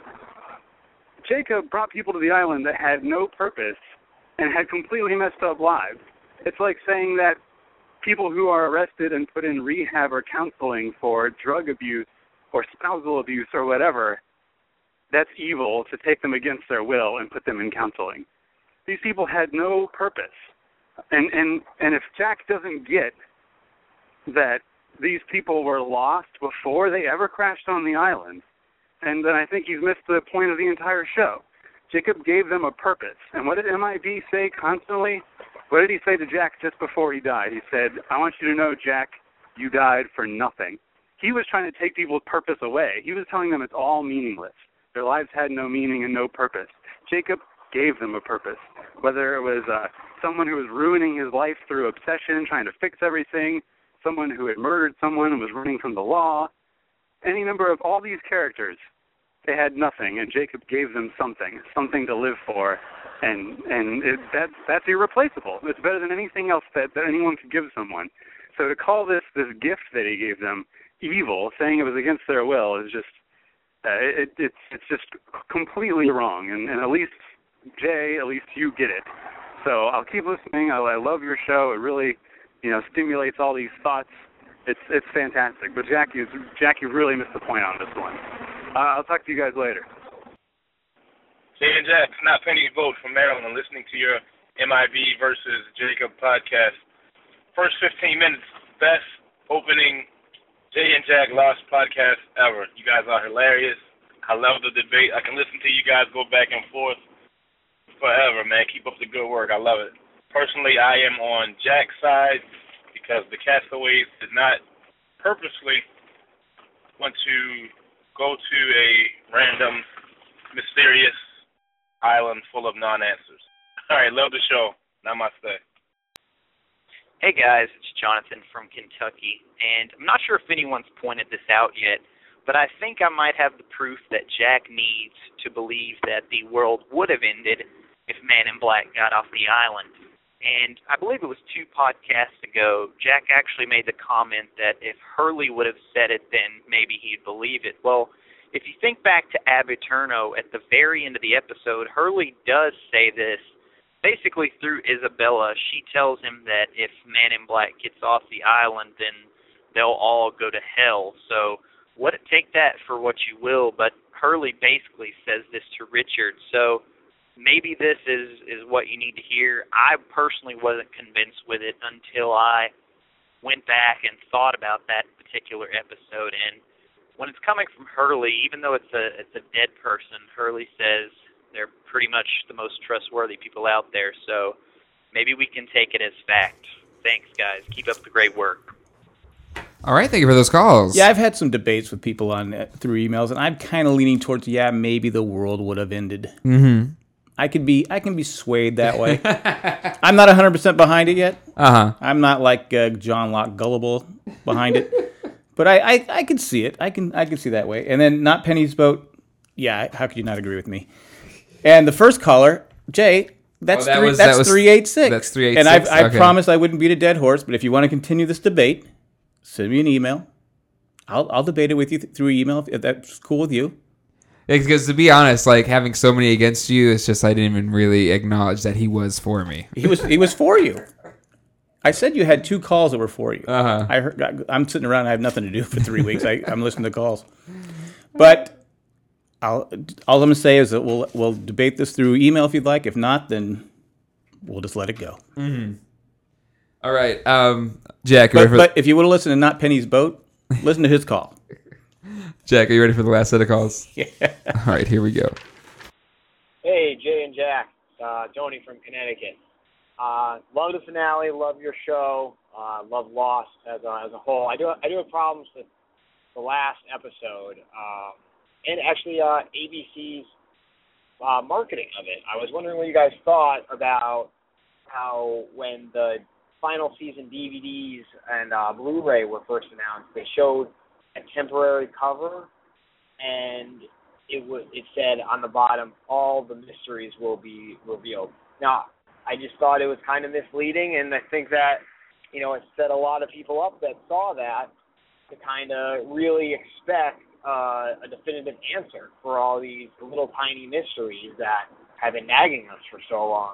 Jacob brought people to the island that had no purpose and had completely messed up lives. It's like saying that people who are arrested and put in rehab or counseling for drug abuse or spousal abuse or whatever, that's evil to take them against their will and put them in counseling. These people had no purpose. And and, and if Jack doesn't get that these people were lost before they ever crashed on the island, and then I think he's missed the point of the entire show. Jacob gave them a purpose. And what did M I B say constantly? What did he say to Jack just before he died? He said, I want you to know, Jack, you died for nothing. He was trying to take people's purpose away. He was telling them it's all meaningless. Their lives had no meaning and no purpose. Jacob gave them a purpose, whether it was uh, someone who was ruining his life through obsession, trying to fix everything, someone who had murdered someone and was running from the law, any number of all these characters. They had nothing, and Jacob gave them something, something to live for, and and it, that that's irreplaceable. It's better than anything else that, that anyone could give someone. So to call this this gift that he gave them evil, saying it was against their will, is just uh, it, it's it's just completely wrong. And, and at least Jay, at least you get it. So I'll keep listening. I, I love your show. It really, you know, stimulates all these thoughts. It's it's fantastic. But Jack, you Jack, you really missed the point on this one. Uh, I'll talk to you guys later. Jay and Jack, not Penny's vote from Maryland, listening to your M I B versus Jacob podcast. First fifteen minutes, best opening Jay and Jack Lost podcast ever. You guys are hilarious. I love the debate. I can listen to you guys go back and forth forever, man. Keep up the good work. I love it. Personally, I am on Jack's side because the castaways did not purposely want to go to a random, mysterious island full of non-answers. All right, love the show. Namaste. Hey guys, it's Jonathan from Kentucky, and I'm not sure if anyone's pointed this out yet, but I think I might have the proof that Jack needs to believe that the world would have ended if Man in Black got off the island. And I believe it was two podcasts ago, Jack actually made the comment that if Hurley would have said it, then maybe he'd believe it. Well, if you think back to Ab Eterno, at the very end of the episode, Hurley does say this. Basically, through Isabella, she tells him that if Man in Black gets off the island, then they'll all go to hell. So, what take that for what you will, but Hurley basically says this to Richard. So, maybe this is, is what you need to hear. I personally wasn't convinced with it until I went back and thought about that particular episode. And when it's coming from Hurley, even though it's a it's a dead person, Hurley says they're pretty much the most trustworthy people out there. So maybe we can take it as fact. Thanks, guys. Keep up the great work. All right, thank you for those calls. Yeah, I've had some debates with people on uh, through emails, and I'm kind of leaning towards, yeah, maybe the world would have ended. Mm-hmm. I could be I can be swayed that way. I'm not one hundred percent behind it yet. Uh-huh. I'm not like uh, John Locke gullible behind it. But I, I, I can see it. I can I can see that way. And then not Penny's boat. Yeah, how could you not agree with me? And the first caller, Jay, that's Oh, that three, was- that's that was- three eight six. that's three eight And six, I I okay. promised I wouldn't beat a dead horse, but if you want to continue this debate, send me an email. I'll I'll debate it with you th- through email if that's cool with you. Because to be honest, like having so many against you, it's just I didn't even really acknowledge that he was for me. He was he was for you. I said you had two calls that were for you. Uh-huh. I heard, I'm sitting around. I have nothing to do for three weeks. I, I'm listening to calls. But I'll, all I'm going to say is that we'll we'll debate this through email if you'd like. If not, then we'll just let it go. Mm-hmm. All right, um, Jack. But, You ready for but if you would have listened to Not Penny's Boat, listen to his call. Jack, are you ready for the last set of calls? Yeah. All right, here we go. Hey, Jay and Jack. Uh, Tony from Connecticut. Uh, love the finale. Love your show. Uh, love Lost as a, as a whole. I do I do have problems with the last episode, um, and actually uh, A B C's uh, marketing of it. I was wondering what you guys thought about how when the final season D V Ds and uh, Blu-ray were first announced, they showed a temporary cover, and it was it said on the bottom, all the mysteries will be revealed. Now, I just thought it was kind of misleading, and I think that, you know, it set a lot of people up that saw that to kind of really expect uh, a definitive answer for all these little tiny mysteries that have been nagging us for so long.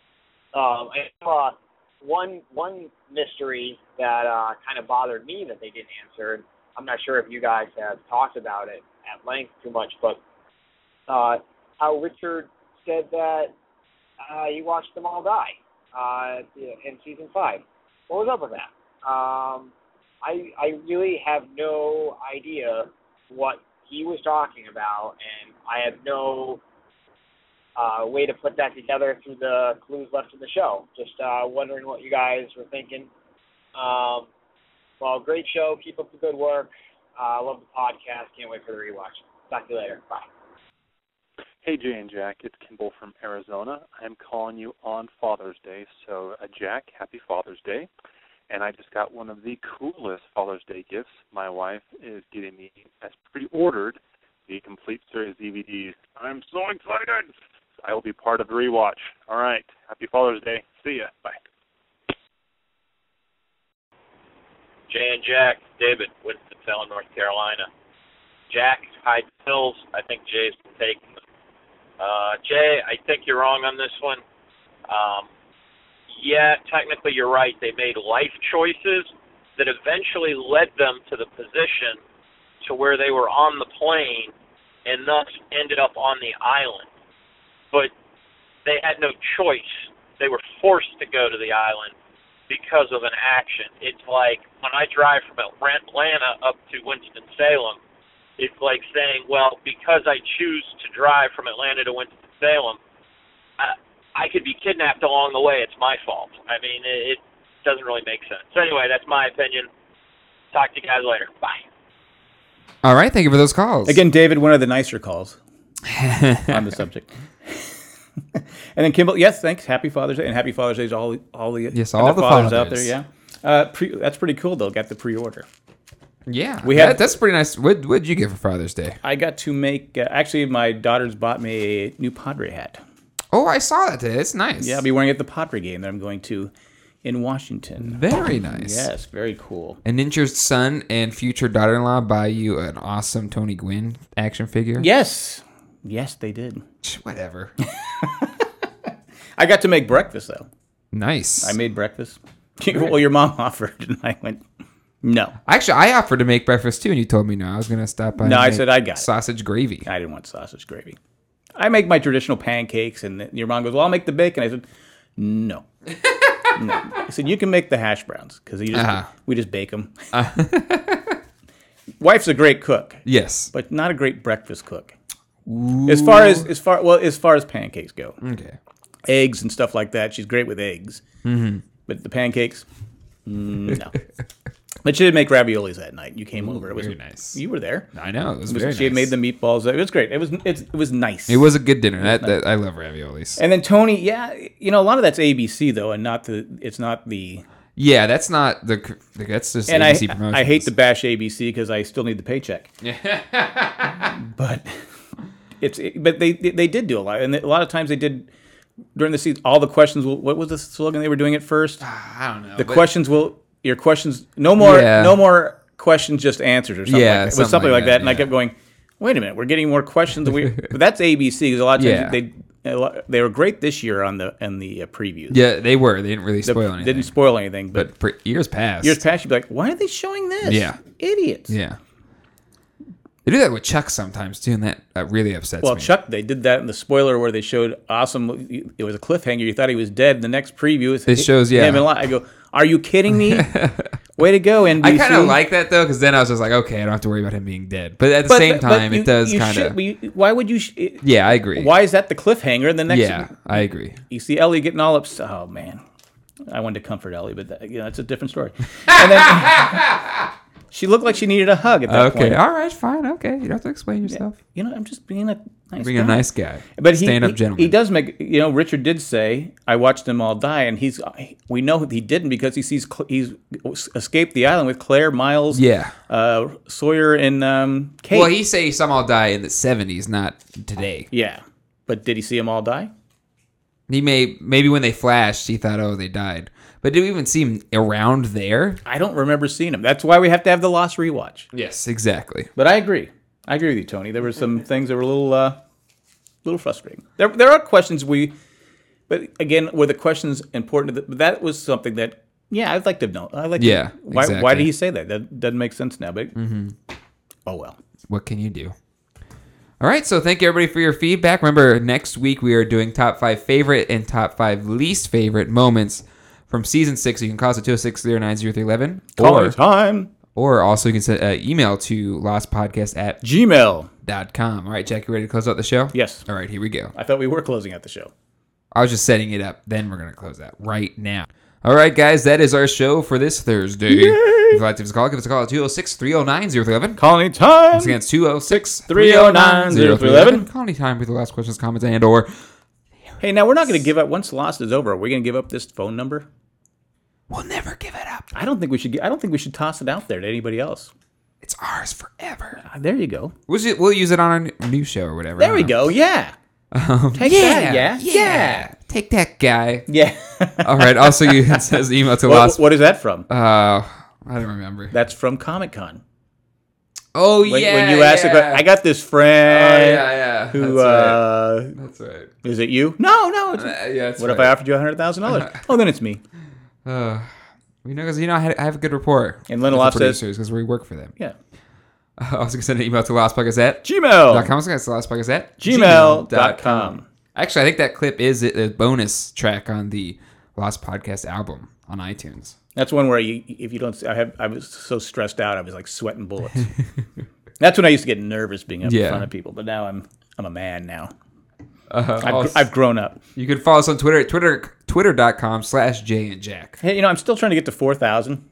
Um, I saw one one mystery that uh, kind of bothered me that they didn't answer. I'm not sure if you guys have talked about it at length too much, but uh, how Richard said that uh, he watched them all die uh, in season five. What was up with that? Um, I I really have no idea what he was talking about, and I have no uh, way to put that together through the clues left in the show. Just uh, wondering what you guys were thinking. Um, well, great show. Keep up the good work. I uh, love the podcast. Can't wait for the rewatch. Talk to you later. Bye. Hey, Jay and Jack. It's Kimball from Arizona. I'm calling you on Father's Day. So, uh, Jack, happy Father's Day. And I just got one of the coolest Father's Day gifts. My wife is getting me, as pre-ordered, the complete series D V Ds. I'm so excited. I will be part of the rewatch. All right. Happy Father's Day. See ya. Bye. Jay and Jack, David, Winston-Salem, North Carolina. Jack, hide pills. I think Jay's been taking them. Uh, Jay, I think you're wrong on this one. Um, yeah, technically you're right. They made life choices that eventually led them to the position to where they were on the plane and thus ended up on the island. But they had no choice. They were forced to go to the island because of an action. It's like when I drive from Atlanta up to Winston-Salem, it's like saying, well, because I choose to drive from Atlanta to Winston-Salem, I, I could be kidnapped along the way. It's my fault. I mean, it, it doesn't really make sense. So anyway, that's my opinion. Talk to you guys later. Bye. All right, thank you for those calls. Again, David, one of the nicer calls on the subject. And then Kimball, yes, thanks. Happy Father's Day, and Happy Father's Day to all all the yes, all the fathers, fathers out there. Yeah, uh, pre, that's pretty cool though. Got the pre-order. Yeah, we that, had that's pretty nice. What what did you get for Father's Day? I got to make. Uh, actually, my daughters bought me a new Padre hat. Oh, I saw that today. It's nice. Yeah, I'll be wearing it at the Padre game that I'm going to in Washington. Very nice. Yes, very cool. And didn't your son and future daughter-in-law buy you an awesome Tony Gwynn action figure? Yes, yes, they did. Whatever. I got to make breakfast, though. Nice. I made breakfast. Well, your mom offered, and I went, no. Actually, I offered to make breakfast, too, and you told me no. I was going to stop by No, and I make said I got sausage it. gravy. I didn't want sausage gravy. I make my traditional pancakes, and your mom goes, well, I'll make the bacon. I said, no. no. I said, you can make the hash browns, because uh-huh. we just bake them. Uh. Wife's a great cook. Yes. But not a great breakfast cook. Ooh. As far as, as far well, as far as pancakes go. Okay. Eggs and stuff like that. She's great with eggs. Mm-hmm. But the pancakes, mm, no. But she did make raviolis that night. You came Ooh, over. It was very nice. You were there. I know. It was, it was very She had nice. made the meatballs. It was great. It was it's, it was nice. It was a good dinner. That, nice. that I love raviolis. And then Tony, yeah, you know, a lot of that's A B C though, and not the. It's not the. Yeah, that's not the. That's just and A B C I, promotions. I hate to bash A B C because I still need the paycheck. but it's it, but they they did do a lot, and a lot of times they did during the season, all the questions will. What was the slogan they were doing at first? I don't know. The questions will. Your questions. No more. Yeah. No more questions. Just answers or something. Yeah, like that. It was something something like like that. that, And I yeah. kept going. Wait a minute. We're getting more questions. We. But that's A B C because a lot of times Yeah. they. a lot- They were great this year on the on the uh, previews. Yeah, they were. They didn't really The- spoil anything. Didn't spoil anything, but, But for years past. years past, you'd be like, "Why are they showing this? Yeah. Idiots." Yeah. They do that with Chuck sometimes too, and that, that really upsets Well, me. Chuck, they did that in the spoiler where they showed awesome. It was a cliffhanger. You thought he was dead. The next preview is It shows, yeah. him in li- I go, "Are you kidding me? Way to go, N B C." I kind of like that though, because then I was just like, okay, I don't have to worry about him being dead. But at the But- same but time, you- it does you kind should- of. but you- Why would you? Sh- it- Yeah, I agree. Why is that the cliffhanger? And the next, Yeah, I agree. You see Ellie getting all upset. Oh man, I wanted to comfort Ellie, but that, you know, that's a different story. And then she looked like she needed a hug at that Okay, point. all right, fine, okay. You don't have to explain yourself. You know, I'm just being a nice Being guy. a nice guy. But he, Stand-up he, gentleman. he does make, you know, Richard did say, I watched them all die, and he's, we know he didn't because he sees, Cl- he's escaped the island with Claire, Miles, Yeah. uh, Sawyer, and um, Kate. Well, he say some all die in the seventies, not today. Yeah. But did he see them all die? He may maybe when they flashed, he thought, oh, they died. But did we even see him around there? I don't remember seeing him. That's why we have to have the Lost rewatch. Yes, exactly. But I agree. I agree with you, Tony. There were some things that were a little, uh, little frustrating. There, there are questions we, but again, were the questions important? To the, but that was something that, yeah, I'd like to know. I'd like Yeah, to, why, exactly. why did he say that? That doesn't make sense now. But Mm-hmm. oh well. What can you do? All right, so thank you everybody for your feedback. Remember, next week we are doing top five favorite and top five least favorite moments from season six. You can call us at two oh six, three oh nine, oh three one one. Call time. Or also you can send an email to lostpodcast at gmail dot com. All right, Jack, you ready to close out the show? Yes. All right, here we go. I thought we were closing out the show. I was just setting it up. Then we're going to close out right now. All right, guys, that is our show for this Thursday. If you'd like to give us a call, give us a call at two oh six, three oh nine, oh three one one. Call anytime. Once again, it's two oh six, three oh nine, oh three one one. Call anytime with the last questions, comments, and or... Hey, now we're not going to give up, once Lost is over, are we going to give up this phone number? We'll never give it up. I don't think we should. gi- I don't think we should toss it out there to anybody else. It's ours forever. Ah, there you go. We'll, ju- we'll use it on our n- new show or whatever. There I we don't know. go. Yeah. Um, Take yeah, that. Yeah. yeah. Take that, guy. Yeah. All right. Also, you can send us an email to What, Lost. what is that from? Uh, I don't remember. That's from Comic Con. Oh, When, yeah. when you asked the yeah. question, I got this friend. Oh, yeah, yeah. Who? That's uh, right. That's right. Is it you? No, no. It's, Uh, yeah, that's what if right. I offered you a hundred thousand dollars? Oh, then it's me. Uh, you know, because you know, I, had, I have a good rapport. And with Lindelof the says- producers because we work for them. Yeah. Uh, I was going to send an email to lostpodcast at Gmail. dot com. I was going to lostpodcast at Gmail dot com. Actually, I think that clip is a a bonus track on the Lost Podcast album on iTunes. That's one where you, if you don't, I have, I was so stressed out, I was like sweating bullets. That's when I used to get nervous being up Yeah. in front of people. But now I'm, I'm a man now. Uh, I've, also- gr- I've grown up. You can follow us on Twitter at Twitter, twitter.com slash Jay and Jack. Hey, you know, I'm still trying to get to four thousand.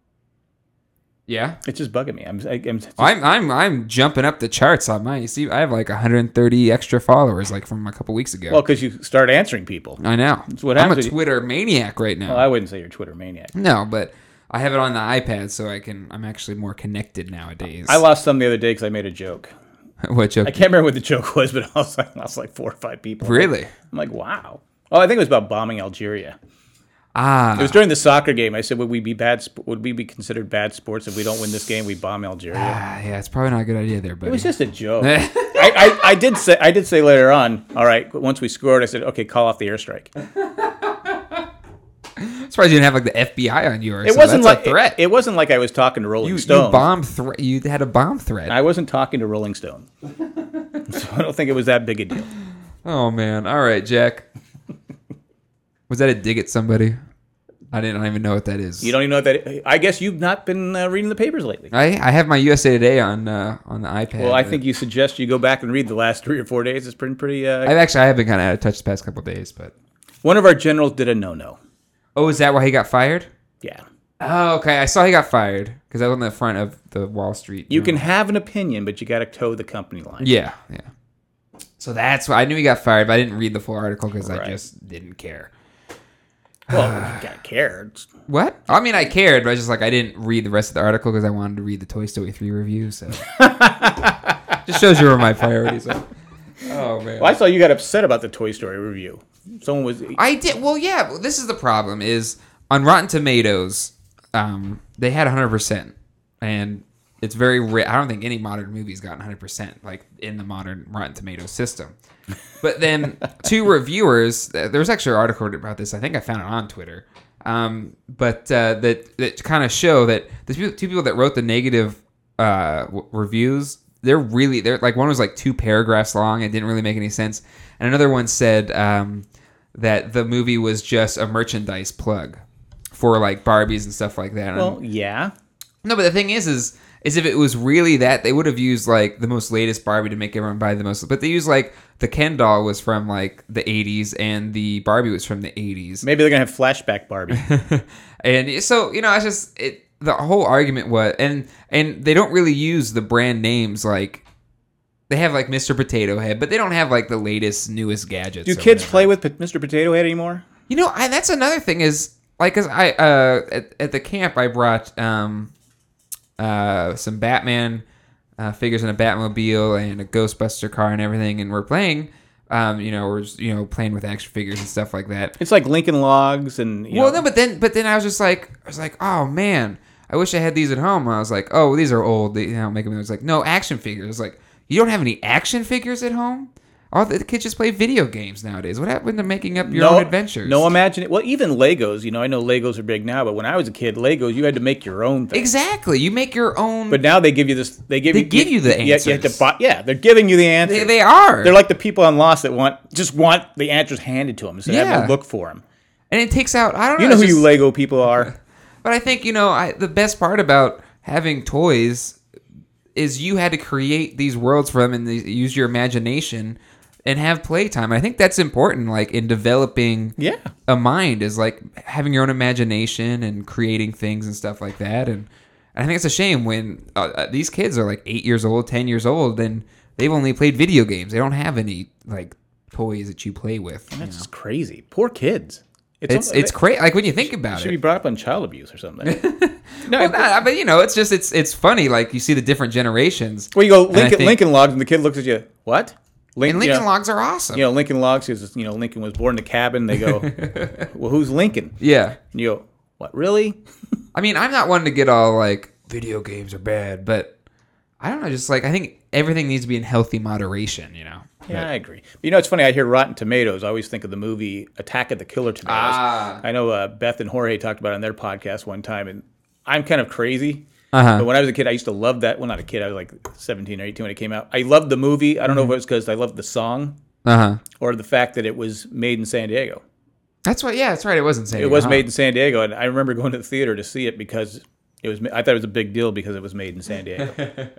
Yeah? It's just bugging me. I'm, I, I'm just, I'm I'm I'm jumping up the charts on mine. You see, I have like one hundred thirty extra followers, like from a couple weeks ago. well, because you start answering people. I know. That's what I'm happens a when you- Twitter maniac right now. Well, I wouldn't say you're a Twitter maniac. No, but I have it on the iPad, so I can. I'm actually more connected nowadays. I lost some the other day because I made a joke. What joke? I can't remember what the joke was, but I lost, I lost like four or five people. Really? I'm like, wow. Oh, I think it was about bombing Algeria. Ah, It was during the soccer game. I said, would we be bad? sp- Would we be considered bad sports if we don't win this game? We bomb Algeria. ah, yeah, it's probably not a good idea there, but It was just a joke. I, I, I did say I did say later on. All right, once we scored, I said, okay, call off the airstrike. I'm surprised you didn't have like the F B I on you or It so. wasn't That's like a threat. It, it wasn't like I was talking to Rolling you, Stone. you bomb threat. You had a bomb threat. I wasn't talking to Rolling Stone, so I don't think it was that big a deal. Oh man! All right, Jack. Was that a dig at somebody? I didn't I don't even know what that is. You don't even know what that. I guess you've not been uh, reading the papers lately. I I have my U S A Today on uh, on the iPad. Well, I but think you suggest you go back and read the last three or four days. It's been pretty. Uh, I've actually I have been kind of out of touch the past couple of days, but one of our generals did a no-no. oh, is that why he got fired? Yeah. Oh, okay. I saw he got fired because I was on the front of the Wall Street. You can Journal. have an opinion, but you got to toe the company line. Yeah, yeah. So that's why I knew he got fired, but I didn't read the full article because I Right. just didn't care. Well, you got to care. It's- What? I mean, I cared, but I was just like I didn't read the rest of the article because I wanted to read the Toy Story three review. So just shows you where my priorities are. Oh man! Well, I saw you got upset about the Toy Story review. Someone was. I did. Well, yeah. Well, this is the problem: is on Rotten Tomatoes, um, they had one hundred percent, and it's very rare. I don't think any modern movie's got one hundred percent, like in the modern Rotten Tomatoes system. But then two reviewers. There was actually an article about this. I think I found it on Twitter. Um, but uh, that that kind of show that the two people that wrote the negative uh, w- reviews. They're really, they're like, one was like two paragraphs long. It didn't really make any sense. And another one said um, that the movie was just a merchandise plug for like Barbies and stuff like that. Well, and, yeah. No, but the thing is, is, is if it was really that, they would have used like the most latest Barbie to make everyone buy the most. But they used like the Ken doll was from like the eighties and the Barbie was from the eighties. Maybe they're going to have flashback Barbie. And so, you know, I just, it, the whole argument was, and and they don't really use the brand names like, they have like Mister Potato Head, but they don't have like the latest, newest gadgets. Do kids whatever. play with P- Mister Potato Head anymore? You know, I, that's another thing is, like, cause I, uh, at, at the camp, I brought um, uh, some Batman uh, figures in a Batmobile and a Ghostbuster car and everything, and we're playing. Um, you know, we're just, you know, playing with action figures and stuff like that. It's like Lincoln Logs and you well, know. no, but then, but then I was just like, I was like, oh man, I wish I had these at home. And I was like, oh, these are old. They, you know, make them. It was like, no action figures. I was like, you don't have any action figures at home? All the kids just play video games nowadays. What happened to making up your no, own adventures? No, imagine it. Well, even Legos. You know, I know Legos are big now, but when I was a kid, Legos you had to make your own thing. Exactly, you make your own. But now they give you this. They give they you. give you the you, answers. You have to buy, yeah, they're giving you the answers. They, they are. They're like the people on Lost that want just want the answers handed to them instead of Yeah. having to look for them. And it takes out. I don't know. You know who it's you just- Lego people are. But I think, you know, I, the best part about having toys is you had to create these worlds for them and the, use your imagination and have playtime. I think that's important, like in developing yeah. a mind, is like having your own imagination and creating things and stuff like that. And I think it's a shame when uh, these kids are like eight years old, ten years old, and they've only played video games. They don't have any like toys that you play with. And that's you know? just crazy. Poor kids. It's it's, it's crazy. Like when you think about should it, be brought up on child abuse or something. no, well, nah, but you know, it's just it's it's funny. Like you see the different generations. Well, you go and I Lincoln, think- Lincoln Logs, and the kid looks at you. What? Link, And Lincoln you know, Logs are awesome. You know, Lincoln Logs is you know Lincoln was born in the cabin. They go, well, who's Lincoln? Yeah. And you go, what? Really? I mean, I'm not one to get all like video games are bad, but I don't know. Just like I think everything needs to be in healthy moderation. You know. Yeah, But- I agree. But you know, it's funny. I hear Rotten Tomatoes. I always think of the movie Attack of the Killer Tomatoes. Ah. I know uh, Beth and Jorge talked about it on their podcast one time, and I'm kind of crazy. Uh-huh. But when I was a kid, I used to love that. Well, not a kid. I was like seventeen or eighteen when it came out. I loved the movie. I don't know if it was because I loved the song Uh-huh. or the fact that it was made in San Diego. That's what. Yeah, that's right. It wasn't San It Diego, was huh? made in San Diego, and I remember going to the theater to see it because it was. I thought it was a big deal because it was made in San Diego.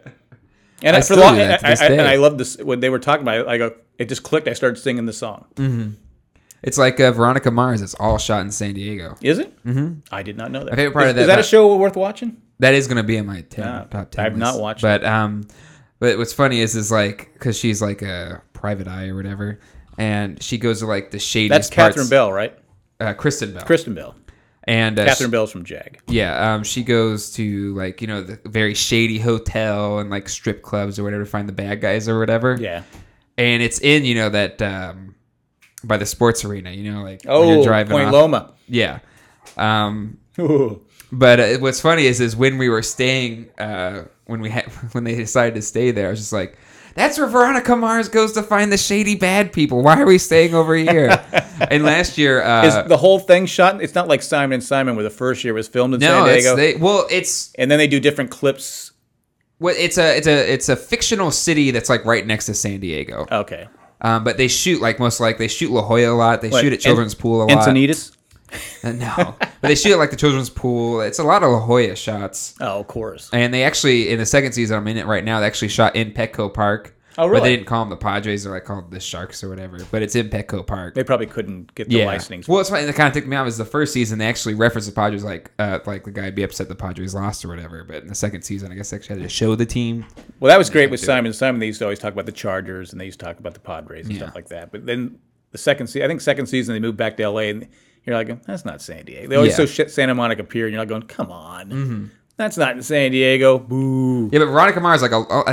And I I, for still long, do that to I, this I, day. and I loved this when they were talking about it. I go, it just clicked. I started singing the song. Mm-hmm. It's like uh, Veronica Mars. It's all shot in San Diego. Is it? Mm-hmm. I did not know that. My favorite part is, of that. is that a but- show worth watching? That is going to be in my ten, Nah, top ten. I've list. not watched but, it. um, but what's funny is, is like, because she's like a private eye or whatever, and she goes to like the shadiest That's Catherine parts- Bell, right? Uh, Kristen Bell. Kristen Bell. And uh, Catherine she- Bell's from Jag. Yeah, um, she goes to like, you know, the very shady hotel and like strip clubs or whatever to find the bad guys or whatever. Yeah. And it's in, you know, that um, by the sports arena, you know, like when Oh, you're driving Point off. Loma. Yeah. Um, Ooh. but uh, what's funny is, is when we were staying, uh, when we had, when they decided to stay there, I was just like, that's where Veronica Mars goes to find the shady bad people. Why are we staying over here? And last year, uh, Is the whole thing shot? It's not like Simon and Simon, where the first year was filmed in no, San it's, Diego. they, well, it's and then they do different clips. well, it's a it's a it's a fictional city that's like right next to San Diego. Okay. Um, but they shoot like most like they shoot La Jolla a lot. They What, shoot at Children's En- Pool a lot. Encinitas? Uh, no, but they shoot at like the Children's Pool. It's a lot of La Jolla shots. Oh, of course. And they actually in the second season I'm in it right now. They actually shot in Petco Park. Oh, But really? they didn't call them the Padres. They're like called the Sharks or whatever. But it's in Petco Park. They probably couldn't get the yeah. licensing. Well, it's funny. The kind of ticked me off is the first season they actually referenced the Padres like uh, like the guy would be upset the Padres lost or whatever. But in the second season, I guess they actually had to show the team. Well, that was great with Simon and Simon. They used to always talk about the Chargers and they used to talk about the Padres and Yeah. stuff like that. But then the second season, I think second season, they moved back to L A and you're like, that's not San Diego. They always Yeah. show shit Santa Monica Pier and you're like going, come on. Mm-hmm. That's not in San Diego. Boo. Yeah, but Veronica Mars, like, a, I think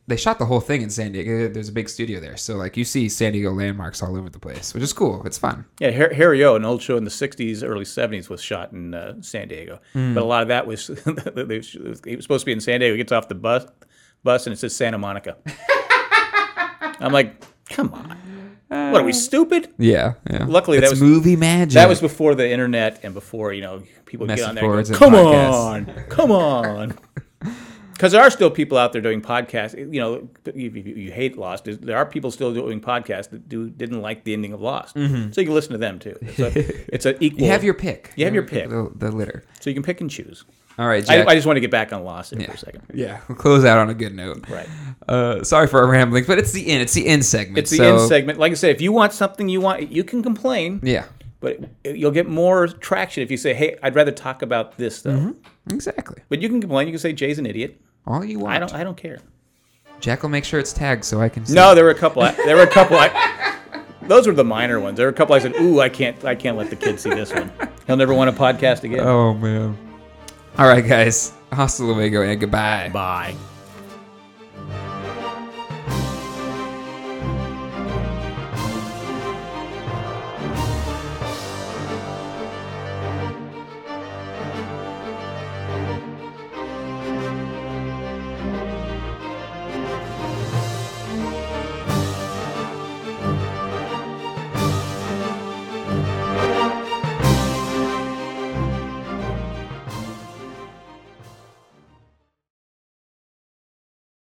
they shot the whole thing in San Diego. There's a big studio there, so like you see San Diego landmarks all over the place, which is cool. It's fun. Yeah, Har- Harry O, an old show in the sixties, early seventies, was shot in uh, San Diego. Mm. But a lot of that was he was supposed to be in San Diego. He gets off the bus, bus, and it says Santa Monica. I'm like, come on. What are we, stupid? Yeah, yeah. Luckily, It's that was movie magic. That was before the internet and before you know people would get on there. And Message go, boards come and on, podcasts." come on. Because there are still people out there doing podcasts. You know, you, you, you hate Lost. There are people still doing podcasts that do didn't like the ending of Lost. Mhm. So you can listen to them too. It's a, it's an equal. You have your pick. You have You your pick pick. the- the litter. So you can pick and choose. All right, I, Jack. I just want to get back on Lost there Yeah. for a second. Yeah, we'll close out on a good note. Right. Uh, sorry for our ramblings, but it's the end. It's the end segment. It's the so, end segment. Like I said, if you want something you want, you can complain. Yeah. But you'll get more traction if you say, "Hey, I'd rather talk about this though." Mhm. Exactly. But you can complain. You can say Jay's an idiot. All you want. I don't. I don't care. Jack will make sure it's tagged so I can. See No, it. there were a couple. I, there were a couple. I, those were the minor ones. There were a couple. I said, "Ooh, I can't. I can't let the kid see this one. He'll never want a podcast again." Oh man. All right, guys. Hasta luego and goodbye. Bye.